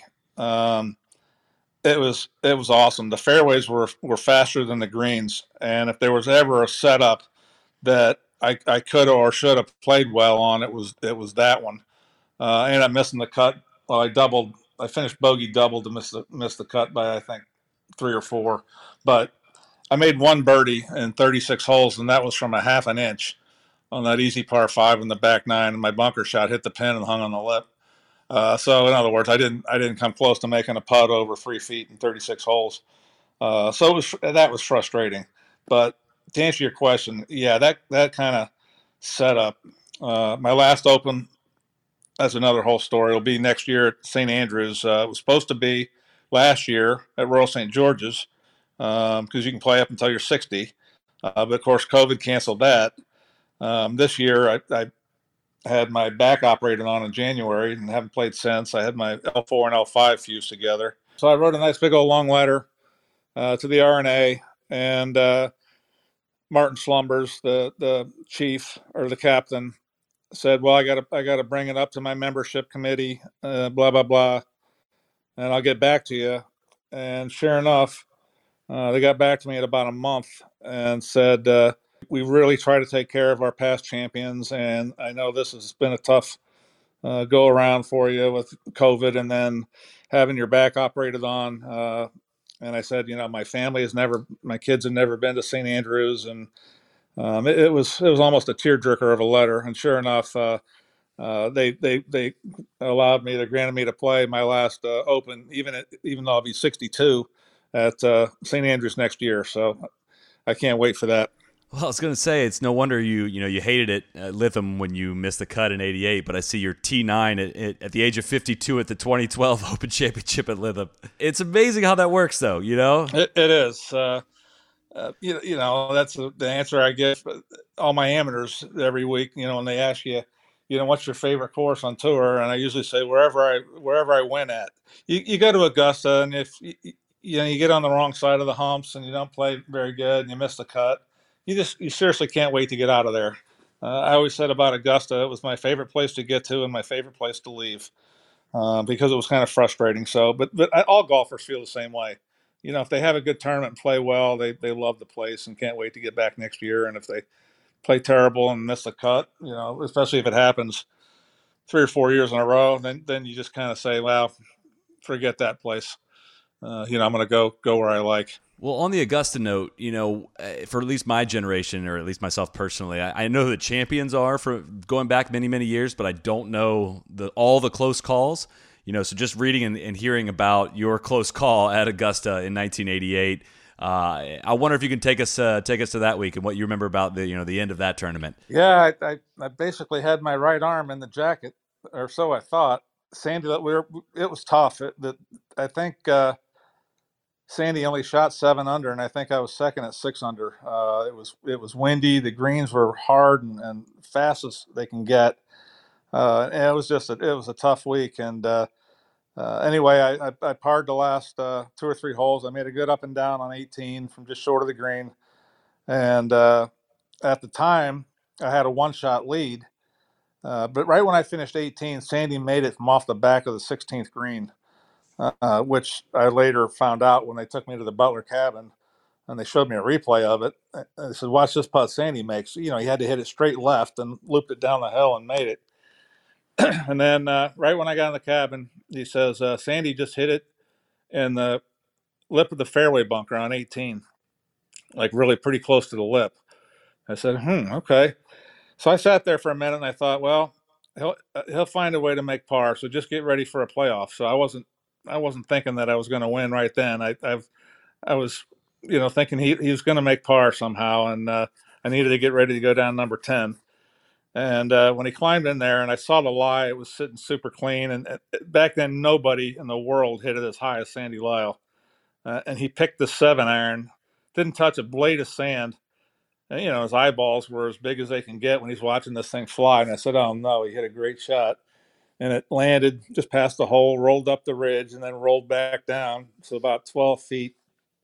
[SPEAKER 3] it was awesome. The fairways were faster than the greens, and if there was ever a setup that I could or should have played well on, it was that one. I ended up missing the cut. Well, I finished bogey double to miss the cut by I think 3 or 4, but I made one birdie in 36 holes, and that was from a half an inch on that easy par 5 in the back 9, and my bunker shot hit the pin and hung on the lip. So in other words, I didn't come close to making a putt over 3 feet in 36 holes. So that was frustrating. But to answer your question, yeah, that kind of setup. My last Open, that's another whole story. It'll be next year at St. Andrews. It was supposed to be last year at Royal St. George's because you can play up until you're 60. But of course, COVID canceled that. This year, I had my back operated on in January and haven't played since. I had my L4 and L5 fused together. So I wrote a nice big old long letter to the R&A, and Martin Slumbers, the chief or the captain, said, well, I got to bring it up to my membership committee, blah, blah, blah, and I'll get back to you. And sure enough, they got back to me in about a month and said, we really try to take care of our past champions, and I know this has been a tough go around for you with COVID and then having your back operated on. And I said, my kids have never been to St. Andrews, and it was almost a tearjerker of a letter. And sure enough, they allowed me, they granted me to play my last Open, even though I'll be 62 at St. Andrews next year. So I can't wait for that.
[SPEAKER 5] Well, I was going to say, it's no wonder you hated it at Lytham when you missed the cut in '88, but I see your T9 at the age of 52 at the 2012 Open Championship at Lytham. It's amazing how that works, though,
[SPEAKER 3] It is. That's the answer I give all my amateurs every week, when they ask you, what's your favorite course on tour? And I usually say wherever I win at. You go to Augusta, and if you get on the wrong side of the humps and you don't play very good and you miss the cut, you seriously can't wait to get out of there. I always said about Augusta, it was my favorite place to get to and my favorite place to leave because it was kind of frustrating. So, but all golfers feel the same way. If they have a good tournament and play well, they love the place and can't wait to get back next year. And if they play terrible and miss the cut, especially if it happens 3 or 4 years in a row, then you just kind of say, well, forget that place. I'm going to go where I like.
[SPEAKER 5] Well, on the Augusta note, for at least my generation, or at least myself personally, I know who the champions are for going back many, many years, but I don't know all the close calls. So just reading and hearing about your close call at Augusta in 1988, I wonder if you can take us to that week and what you remember about the end of that tournament.
[SPEAKER 3] Yeah, I basically had my right arm in the jacket, or so I thought. Sandy, it was tough. I think Sandy only shot 7 under, and I think I was second at 6 under. It was windy. The greens were hard and fast as they can get. And it was a tough week. And anyway, I parred the last 2 or 3 holes. I made a good up and down on 18 from just short of the green. And at the time, I had a 1-shot lead. But right when I finished 18, Sandy made it from off the back of the 16th green. Which I later found out when they took me to the Butler cabin and they showed me a replay of it. They said, watch this putt Sandy makes. He had to hit it straight left and looped it down the hill and made it. And then right when I got in the cabin, he says, Sandy just hit it in the lip of the fairway bunker on 18, like really pretty close to the lip. I said, okay. So I sat there for a minute and I thought, well, he'll find a way to make par, so just get ready for a playoff. So I wasn't I wasn't thinking that I was going to win right then. I was, thinking he was going to make par somehow, and I needed to get ready to go down number 10. And when he climbed in there and I saw the lie, it was sitting super clean. And back then, nobody in the world hit it as high as Sandy Lyle. And he picked the 7-iron, didn't touch a blade of sand. And, his eyeballs were as big as they can get when he's watching this thing fly. And I said, oh, no, he hit a great shot. And it landed just past the hole, rolled up the ridge, and then rolled back down. So about 12 feet.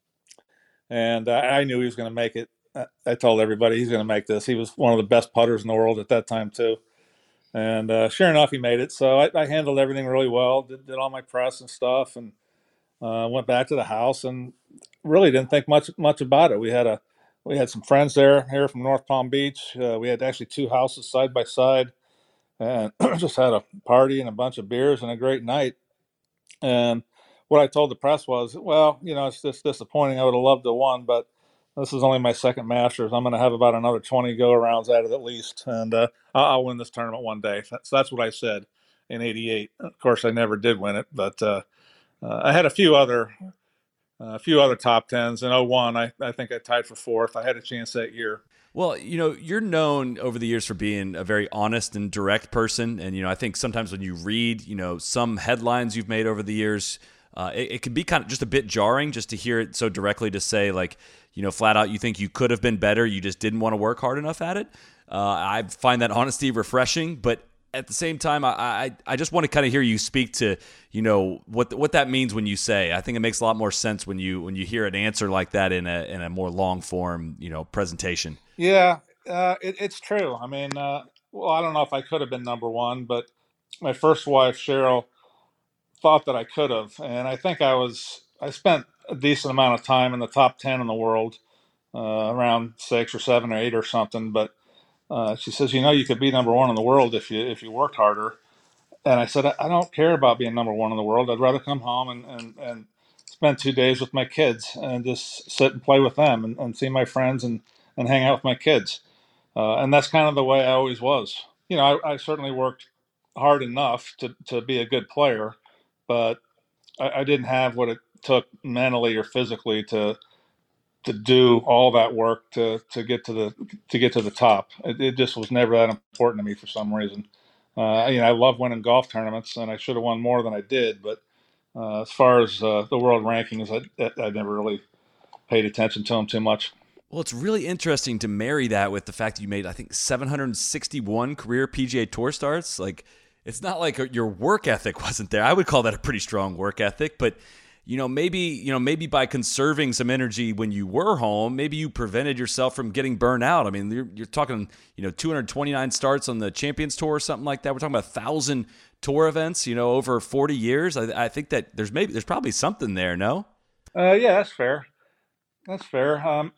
[SPEAKER 3] And I knew he was going to make it. I told everybody he's going to make this. He was one of the best putters in the world at that time, too. And sure enough, he made it. So I handled everything really well, did all my press and stuff, and went back to the house and really didn't think much about it. We had some friends here from North Palm Beach. We had actually 2 houses side by side, and just had a party and a bunch of beers and a great night. And what I told the press was, well, it's just disappointing. I would have loved to have won, but this is only my second Masters. I'm going to have about another 20 go-arounds at it at least, and I'll win this tournament one day. So that's what I said in '88. Of course, I never did win it, but I had a few other top tens. In '01, I think I tied for 4th. I had a chance that year.
[SPEAKER 5] Well, you're known over the years for being a very honest and direct person. And, I think sometimes when you read, some headlines you've made over the years, it can be kind of just a bit jarring just to hear it so directly, to say, like, flat out, you think you could have been better, you just didn't want to work hard enough at it. I find that honesty refreshing, but at the same time, I just want to kind of hear you speak to, what that means when you say. I think it makes a lot more sense when you hear an answer like that in a more long form, presentation.
[SPEAKER 3] Yeah, it's true. I mean, well, I don't know if I could have been number 1, but my first wife, Cheryl, thought that I could have. And I think I spent a decent amount of time in the top 10 in the world, around 6 or 7 or 8 or something. But she says, you could be number 1 in the world if you worked harder. And I said, I don't care about being number 1 in the world. I'd rather come home and spend 2 days with my kids and just sit and play with them and see my friends and hang out with my kids. And that's kind of the way I always was. I certainly worked hard enough to be a good player, but I didn't have what it took mentally or physically to do all that work to get to the top. It just was never that important to me for some reason. I love winning golf tournaments, and I should have won more than I did. But as far as the world rankings, I never really paid attention to them too much.
[SPEAKER 5] Well, it's really interesting to marry that with the fact that you made, I think, 761 career PGA Tour starts. Like, it's not like your work ethic wasn't there. I would call that a pretty strong work ethic, but maybe by conserving some energy when you were home, maybe you prevented yourself from getting burnt out. I mean, you're talking, 229 starts on the Champions Tour or something like that. We're talking about 1,000 tour events, over 40 years. I think that there's probably something there. No?
[SPEAKER 3] Yeah, that's fair. That's fair.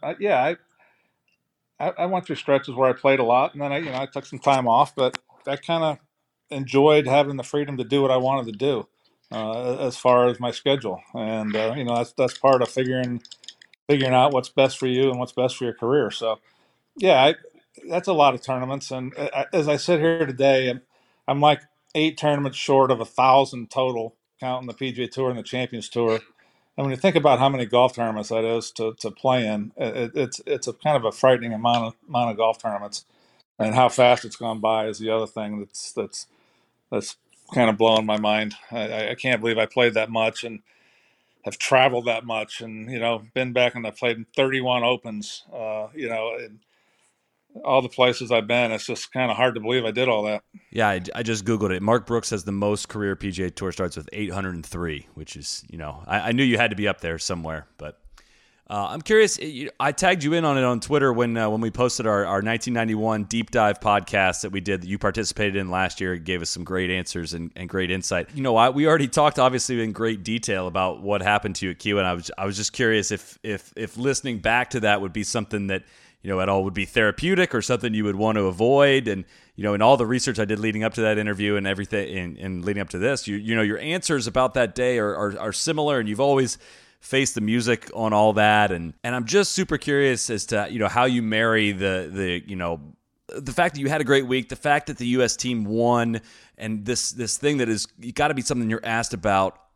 [SPEAKER 3] I went through stretches where I played a lot, and then I took some time off, but I kind of enjoyed having the freedom to do what I wanted to do, as far as my schedule. And that's part of figuring out what's best for you and what's best for your career. So yeah, that's a lot of tournaments. And as I sit here today, I'm like 8 tournaments short of 1,000 total, counting the PGA Tour and the Champions Tour. And when you think about how many golf tournaments that is to play in, it's a kind of a frightening amount of golf tournaments, and how fast it's gone by is the other thing that's kind of blowing my mind. I can't believe I played that much and have traveled that much, and been back and I've played in 31 Opens, and all the places I've been. It's just kind of hard to believe I did all that.
[SPEAKER 5] Yeah, I just Googled it. Mark Brooks has the most career PGA Tour starts with 803, which is, I knew you had to be up there somewhere. But I'm curious, I tagged you in on it on Twitter when we posted our 1991 deep dive podcast that we did, that you participated in last year. It gave us some great answers and great insight. We already talked, obviously, in great detail about what happened to you at Q, and I was just curious if listening back to that would be something that at all would be therapeutic, or something you would want to avoid. And, in all the research I did leading up to that interview and everything, and leading up to this, your answers about that day are similar, and you've always faced the music on all that. And I'm just super curious as to, how you marry the fact that you had a great week, the fact that the U.S. team won, and this thing that is got to be something you're asked about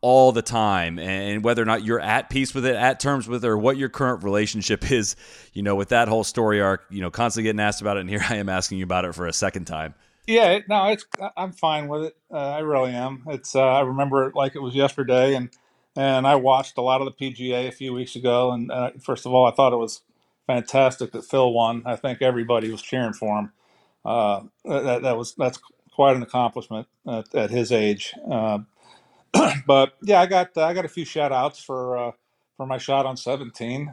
[SPEAKER 5] all the time, and whether or not you're at peace with it, at terms with it, or what your current relationship is, with that whole story arc, constantly getting asked about it, and here I am asking you about it for a second time.
[SPEAKER 3] Yeah, no, I'm fine with it. I really am. I remember it like it was yesterday, and I watched a lot of the PGA a few weeks ago, and first of all, I thought it was fantastic that Phil won. I think everybody was cheering for him. That's quite an accomplishment at his age. But yeah, I got a few shout outs for my shot on 17,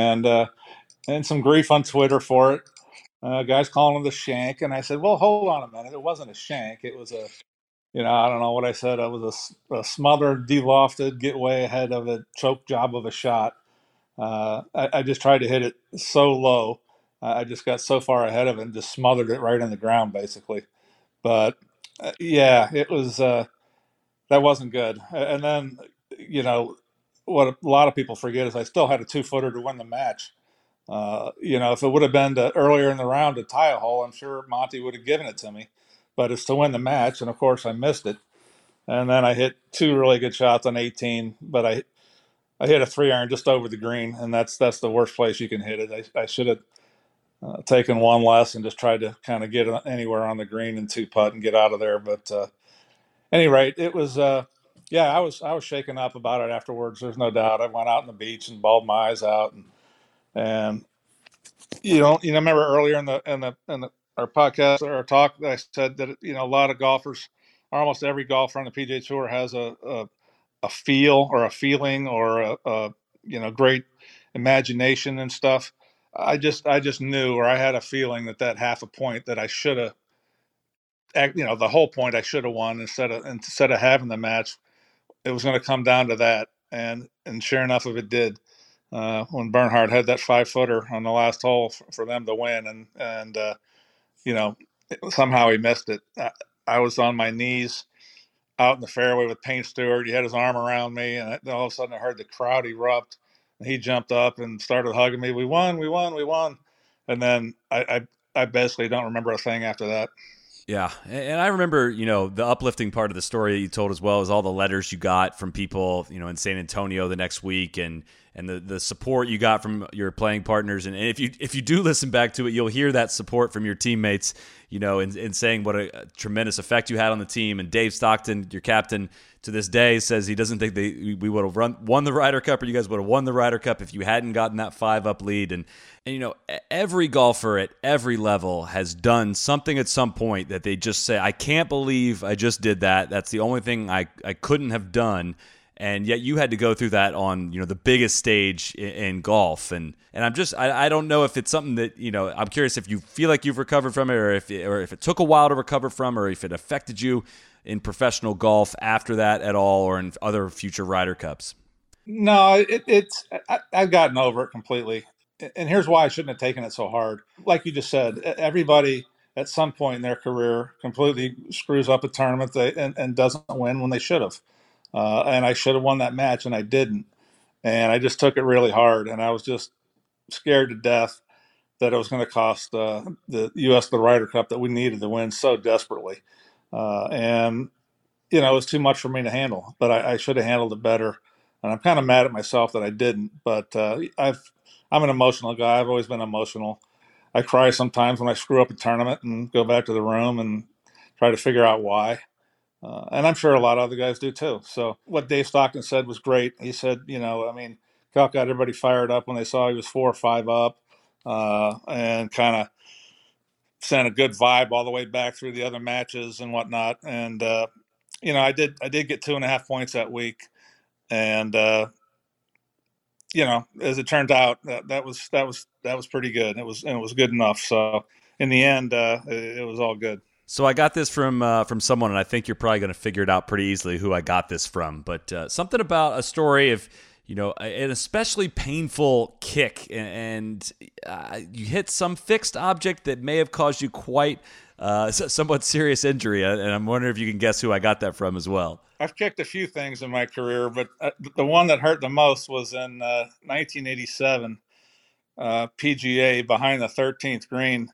[SPEAKER 3] and some grief on Twitter for it. Guys calling him the shank, and I said, "Well, hold on a minute. It wasn't a shank. It was I don't know what I said. It was a smothered, delofted, get way ahead of a choke job of a shot. I just tried to hit it so low. I just got so far ahead of it and just smothered it right in the ground, basically. But yeah, it was that wasn't good. And then, what a lot of people forget is I still had a 2-footer to win the match. If it would have been earlier in the round to tie a hole, I'm sure Monty would have given it to me. But it's to win the match, and of course I missed it. And then I hit 2 really good shots on 18, but I hit a 3-iron just over the green, and that's the worst place you can hit it. I should have taken one less and just tried to kind of get it anywhere on the green and 2-putt and get out of there. But any rate, it was yeah, I was shaken up about it afterwards. There's no doubt. I went out on the beach and bawled my eyes out, and remember earlier in the our podcast or our talk, I said that a lot of golfers, or almost every golfer on the PGA Tour has a feel or a feeling or a great imagination and stuff. I just knew, or I had a feeling that half a point that I should have, the whole point I should have won instead of having the match. It was going to come down to that, and sure enough, if it did. When Bernhard had that 5-footer on the last hole for them to win, and somehow he missed it. I was on my knees out in the fairway with Payne Stewart. He had his arm around me, and all of a sudden I heard the crowd erupt. And he jumped up and started hugging me. We won, we won, we won. And then I basically don't remember a thing after that.
[SPEAKER 5] Yeah, and I remember, the uplifting part of the story that you told as well as all the letters you got from people, in San Antonio the next week, and the support you got from your playing partners. And if you do listen back to it, you'll hear that support from your teammates, in saying what a tremendous effect you had on the team. And Dave Stockton, your captain, to this day says he doesn't think we would have won the Ryder Cup, or you guys would have won the Ryder Cup if you hadn't gotten that 5-up lead. And every golfer at every level has done something at some point that they just say, I can't believe I just did that. That's the only thing I couldn't have done. And yet you had to go through that on, the biggest stage in golf. And I don't know if it's something that, I'm curious if you feel like you've recovered from it, or if it took a while to recover from, or if it affected you in professional golf after that at all, or in other future Ryder Cups.
[SPEAKER 3] No, I've gotten over it completely. And here's why I shouldn't have taken it so hard. Like you just said, everybody at some point in their career completely screws up a tournament and doesn't win when they should have. And I should have won that match, and I didn't. And I just took it really hard, and I was just scared to death that it was going to cost the U.S. the Ryder Cup that we needed to win so desperately. And it was too much for me to handle, but I should have handled it better. And I'm kind of mad at myself that I didn't. But I'm an emotional guy. I've always been emotional. I cry sometimes when I screw up a tournament and go back to the room and try to figure out why. And I'm sure a lot of other guys do too. So what Dave Stockton said was great. He said, Cal got everybody fired up when they saw he was 4 or 5 up, and kind of sent a good vibe all the way back through the other matches and whatnot. And I did get 2.5 points that week, and as it turned out, that was pretty good. It was good enough. So in the end, it was all good.
[SPEAKER 5] So I got this from someone, and I think you're probably going to figure it out pretty easily who I got this from. But something about a story of, an especially painful kick, and you hit some fixed object that may have caused you quite somewhat serious injury. And I'm wondering if you can guess who I got that from as well.
[SPEAKER 3] I've kicked a few things in my career, but the one that hurt the most was in 1987 PGA behind the 13th green.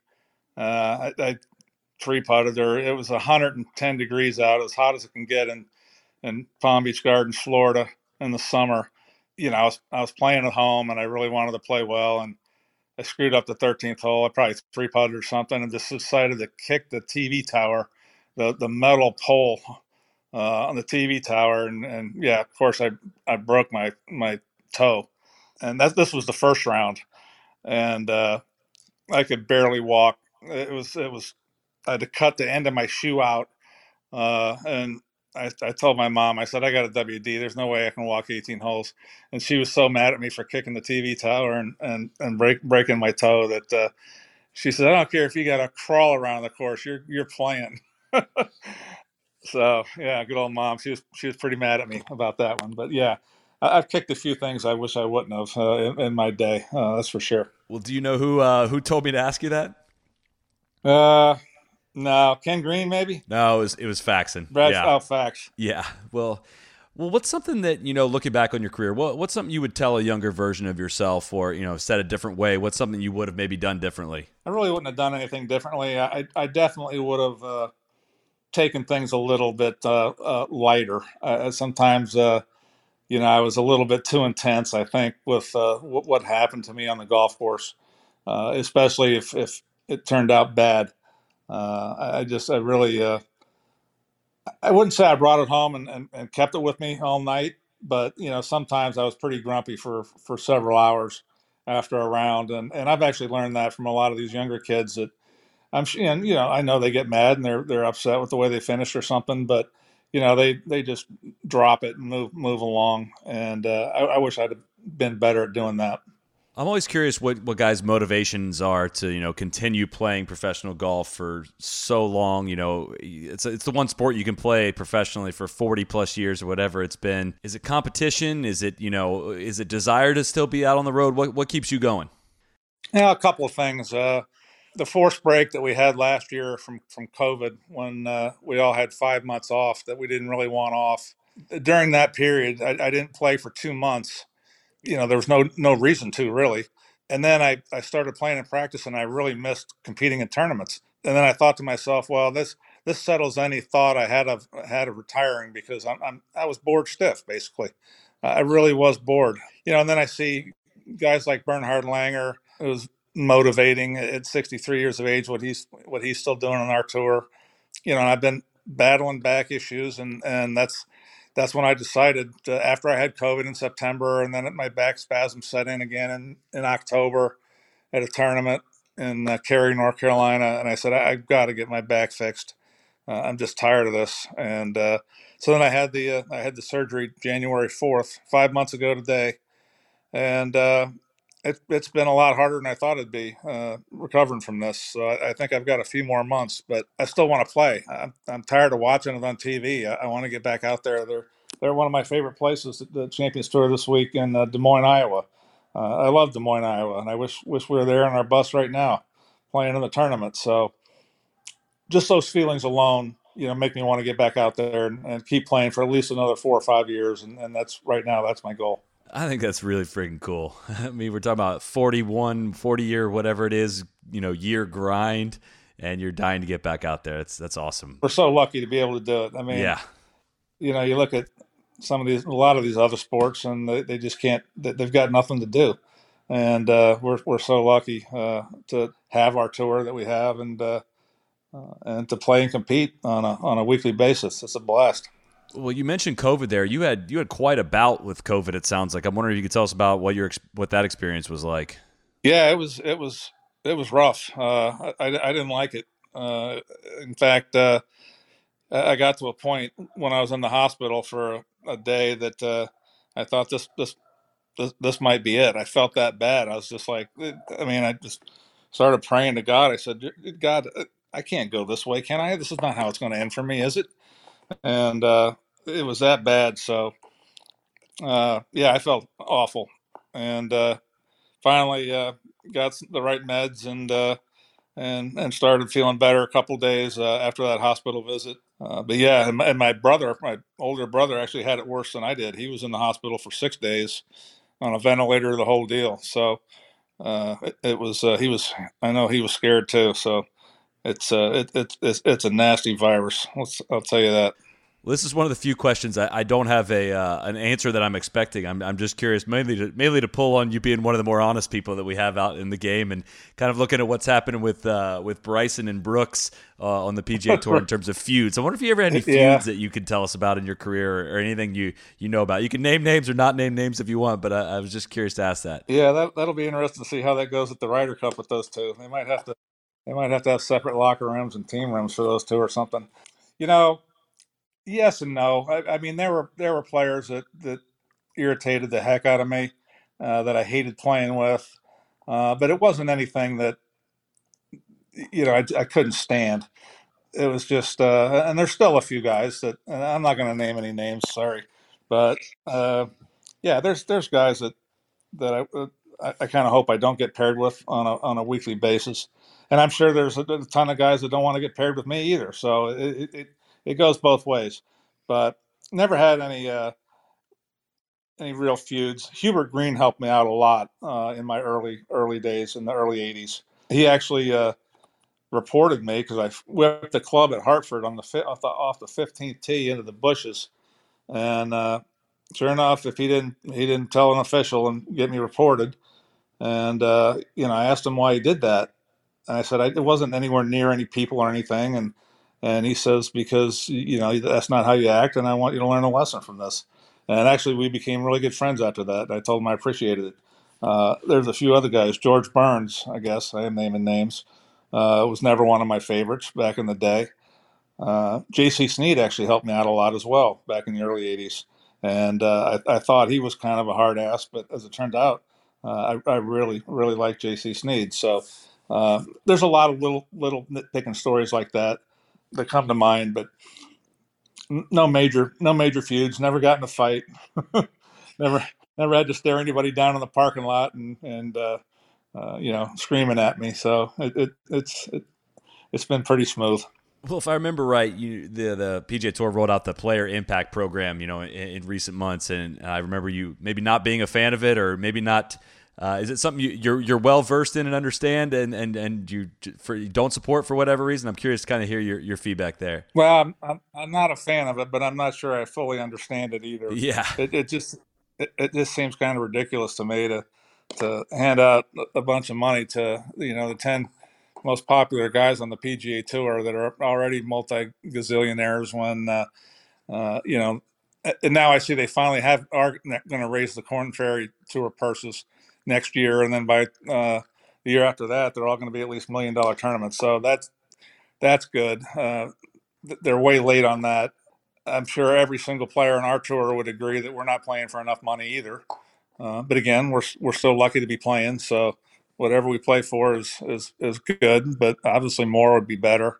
[SPEAKER 3] I 3-putted there. It was 110 degrees out, as hot as it can get in in Palm Beach Gardens, Florida, in the summer. I was playing at home, and I really wanted to play well, and I screwed up the 13th hole. I probably three putted or something, and just decided to kick the TV tower, the metal pole on the TV tower, and yeah, of course I broke my toe, and this was the first round, and I could barely walk. It was I had to cut the end of my shoe out, and I told my mom, I said, I got a WD. There's no way I can walk 18 holes. And she was so mad at me for kicking the TV tower and breaking my toe that she said, I don't care if you got to crawl around the course. You're playing. So yeah, good old mom. She was pretty mad at me about that one. But yeah, I've kicked a few things I wish I wouldn't have in my day. That's for sure.
[SPEAKER 5] Well, do you know who told me to ask you that?
[SPEAKER 3] No, Ken Green maybe.
[SPEAKER 5] No, it was Faxon.
[SPEAKER 3] Brad,
[SPEAKER 5] yeah.
[SPEAKER 3] Oh, Fax.
[SPEAKER 5] Yeah. Well, what's something that, looking back on your career, what's something you would tell a younger version of yourself, or, said a different way? What's something you would have maybe done differently?
[SPEAKER 3] I really wouldn't have done anything differently. I definitely would have taken things a little bit lighter. Sometimes, I was a little bit too intense, I think, with what happened to me on the golf course, especially if it turned out bad. I wouldn't say I brought it home and kept it with me all night, but sometimes I was pretty grumpy for several hours after a round, and I've actually learned that from a lot of these younger kids that and I know they get mad and they're upset with the way they finish or something, but they just drop it and move along, and I wish I'd have been better at doing that.
[SPEAKER 5] I'm always curious what guys' motivations are to continue playing professional golf for so long. It's the one sport you can play professionally for 40 plus years or whatever it's been. Is it competition? Is it is it desire to still be out on the road? What keeps you going?
[SPEAKER 3] Yeah, a couple of things. The forced break that we had last year from COVID, when we all had 5 months off that we didn't really want off. During that period, I didn't play for 2 months. There was no reason to, really. And then I started playing in practice, and I really missed competing in tournaments. And then I thought to myself, well, this settles any thought I had of retiring, because I was bored stiff, basically. I really was bored. And then I see guys like Bernhard Langer. It was motivating at 63 years of age what he's still doing on our tour. And I've been battling back issues, and that's when I decided after I had COVID in September, and then my back spasm set in again in October at a tournament in Cary, North Carolina. And I said, I've got to get my back fixed. I'm just tired of this. And so then I had the surgery January 4th, 5 months ago today. And it's been a lot harder than I thought it'd be recovering from this. So I think I've got a few more months, but I still want to play. I'm tired of watching it on TV. I want to get back out there. They're one of my favorite places, the Champions Tour this week in Des Moines, Iowa. I love Des Moines, Iowa, and I wish we were there on our bus right now playing in the tournament. So just those feelings alone, make me want to get back out there and keep playing for at least another 4 or 5 years. And that's right now, that's my goal.
[SPEAKER 5] I think that's really freaking cool. I mean, we're talking about 40 year, whatever it is, year grind, and you're dying to get back out there. That's awesome.
[SPEAKER 3] We're so lucky to be able to do it. I mean,
[SPEAKER 5] yeah.
[SPEAKER 3] You look at a lot of these other sports, and they just can't. They've got nothing to do, and we're so lucky to have our tour that we have, and to play and compete on a weekly basis. It's a blast.
[SPEAKER 5] Well, you mentioned COVID there. You had quite a bout with COVID, it sounds like. I'm wondering if you could tell us about what that experience was like.
[SPEAKER 3] Yeah, it was rough. I didn't like it. In fact, I got to a point when I was in the hospital for a day that I thought this might be it. I felt that bad. I was just like, I just started praying to God. I said, God, I can't go this way, can I? This is not how it's going to end for me, is it? And it was that bad. So, I felt awful. And finally got the right meds and started feeling better a couple of days after that hospital visit. But yeah, and my older brother actually had it worse than I did. He was in the hospital for 6 days on a ventilator, the whole deal. So it was I know he was scared too. So it's a nasty virus. I'll tell you that.
[SPEAKER 5] Well, this is one of the few questions I don't have an answer that I'm expecting. I'm just curious, mainly to pull on you being one of the more honest people that we have out in the game, and kind of looking at what's happening with Bryson and Brooks on the PGA Tour in terms of feuds. I wonder if you ever had any feuds that you could tell us about in your career, or anything you know about. You can name names or not name names if you want, but I was just curious to ask that.
[SPEAKER 3] Yeah, that'll be interesting to see how that goes at the Ryder Cup with those two. They might have to have separate locker rooms and team rooms for those two or something. Yes and no. I mean, there were players that irritated the heck out of me, that I hated playing with, but it wasn't anything that I couldn't stand. It was just, and there's still a few guys that, and I'm not going to name any names, sorry, but yeah, there's guys that I kind of hope I don't get paired with on a weekly basis, and I'm sure there's a ton of guys that don't want to get paired with me either. So it goes both ways, but never had any real feuds. Hubert Green helped me out a lot in my early days in the early '80s. He actually reported me because I whipped the club at Hartford on off the 15th tee into the bushes, and sure enough, if he didn't tell an official and get me reported, and I asked him why he did that, and I said it wasn't anywhere near any people or anything, and he says because that's not how you act, and I want you to learn a lesson from this. And actually, we became really good friends after that. I told him I appreciated it. There's a few other guys. George Burns, I guess I am naming names. Was never one of my favorites back in the day. J.C. Snead actually helped me out a lot as well back in the early '80s, and I thought he was kind of a hard ass, but as it turned out, I really liked J.C. Snead. So there's a lot of little nitpicking stories like that come to mind, but no major feuds. Never got in a fight. never had to stare anybody down in the parking lot and screaming at me. So it's been pretty smooth.
[SPEAKER 5] Well, if I remember right, the PGA Tour rolled out the Player Impact Program, in recent months, and I remember you maybe not being a fan of it, or maybe not. Is it something you're well versed in and understand, and you don't support for whatever reason? I'm curious to kind of hear your feedback there.
[SPEAKER 3] Well, I'm not a fan of it, but I'm not sure I fully understand it either.
[SPEAKER 5] Yeah,
[SPEAKER 3] it just seems kind of ridiculous to me to hand out a bunch of money to the 10 most popular guys on the PGA Tour that are already multi-gazillionaires when and now I see they finally are going to raise the Korn Ferry Tour purses next year, and then by the year after that, they're all going to be at least $1 million tournaments. So that's good. They're way late on that. I'm sure every single player on our tour would agree that we're not playing for enough money either. But again, we're still lucky to be playing. So whatever we play for is good, but obviously more would be better.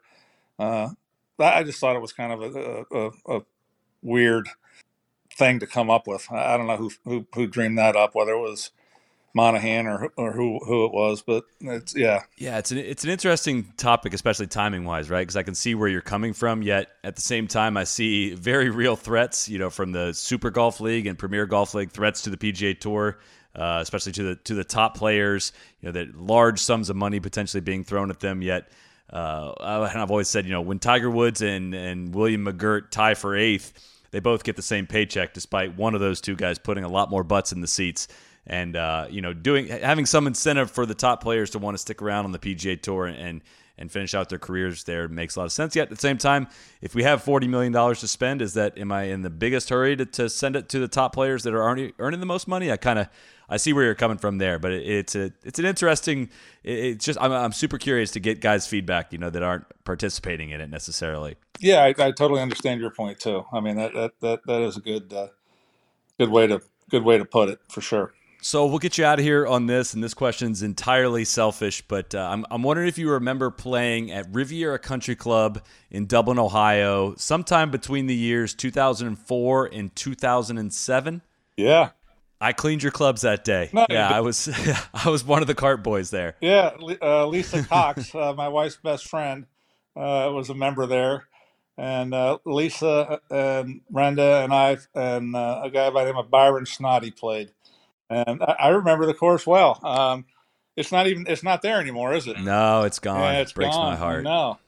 [SPEAKER 3] I just thought it was kind of a weird thing to come up with. I don't know who dreamed that up, whether it was Monahan or who it was, but it's
[SPEAKER 5] it's an interesting topic, especially timing wise, right? Because I can see where you're coming from, yet at the same time I see very real threats, from the Super Golf League and Premier Golf League, threats to the PGA Tour, especially to the top players, that large sums of money potentially being thrown at them. Yet I've always said, when Tiger Woods and William McGirt tie for 8th, they both get the same paycheck, despite one of those two guys putting a lot more butts in the seats. And having some incentive for the top players to want to stick around on the PGA Tour and finish out their careers there makes a lot of sense. Yet at the same time, if we have $40 million to spend, am I in the biggest hurry to send it to the top players that are already earning the most money? I see where you're coming from there, but it's an interesting. It's just I'm super curious to get guys' feedback, that aren't participating in it necessarily.
[SPEAKER 3] Yeah, I totally understand your point too. I mean that is a good way to put it for sure.
[SPEAKER 5] So we'll get you out of here on this, and this question's entirely selfish, but I'm wondering if you remember playing at Riviera Country Club in Dublin, Ohio, sometime between the years 2004 and 2007.
[SPEAKER 3] Yeah.
[SPEAKER 5] I cleaned your clubs that day.
[SPEAKER 3] No,
[SPEAKER 5] yeah, I was one of the cart boys there.
[SPEAKER 3] Yeah, Lisa Cox, my wife's best friend, was a member there. And Lisa and Brenda and I and a guy by the name of Byron Snoddy played. And I remember the course well. It's not there anymore, is it?
[SPEAKER 5] No, it's gone.
[SPEAKER 3] Yeah, it's
[SPEAKER 5] breaks
[SPEAKER 3] gone.
[SPEAKER 5] my heart.
[SPEAKER 3] No,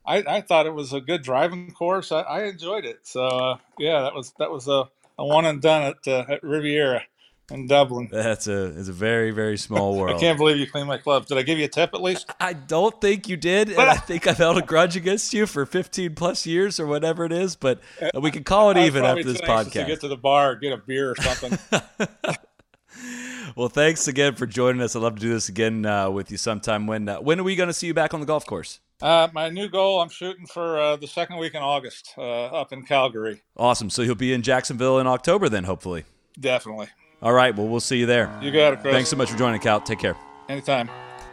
[SPEAKER 3] I thought it was a good driving course. I enjoyed it. So yeah, that was a one and done at Riviera in Dublin.
[SPEAKER 5] It's a very, very small world.
[SPEAKER 3] I can't believe you cleaned my clubs. Did I give you a tip at least?
[SPEAKER 5] I don't think you did, and I think I've held a grudge against you for 15 plus years or whatever it is, but we can call it even after this podcast.
[SPEAKER 3] To get to the bar, get a beer or something.
[SPEAKER 5] Well, thanks again for joining us. I'd love to do this again with you sometime. When are we going to see you back on the golf course?
[SPEAKER 3] My new goal, I'm shooting for the second week in August up in Calgary.
[SPEAKER 5] Awesome. So you'll be in Jacksonville in October then, hopefully.
[SPEAKER 3] Definitely.
[SPEAKER 5] All right. Well, we'll see you there.
[SPEAKER 3] You got it, Chris.
[SPEAKER 5] Thanks so much for joining, Cal. Take care.
[SPEAKER 3] Anytime.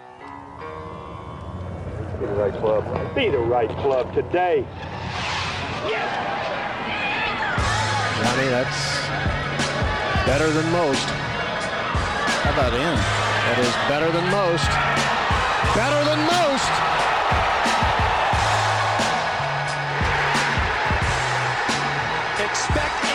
[SPEAKER 1] Be the right club. Be the right club today.
[SPEAKER 2] Johnny, that's better than most. How about in? That is better than most. Better than most.
[SPEAKER 4] Expect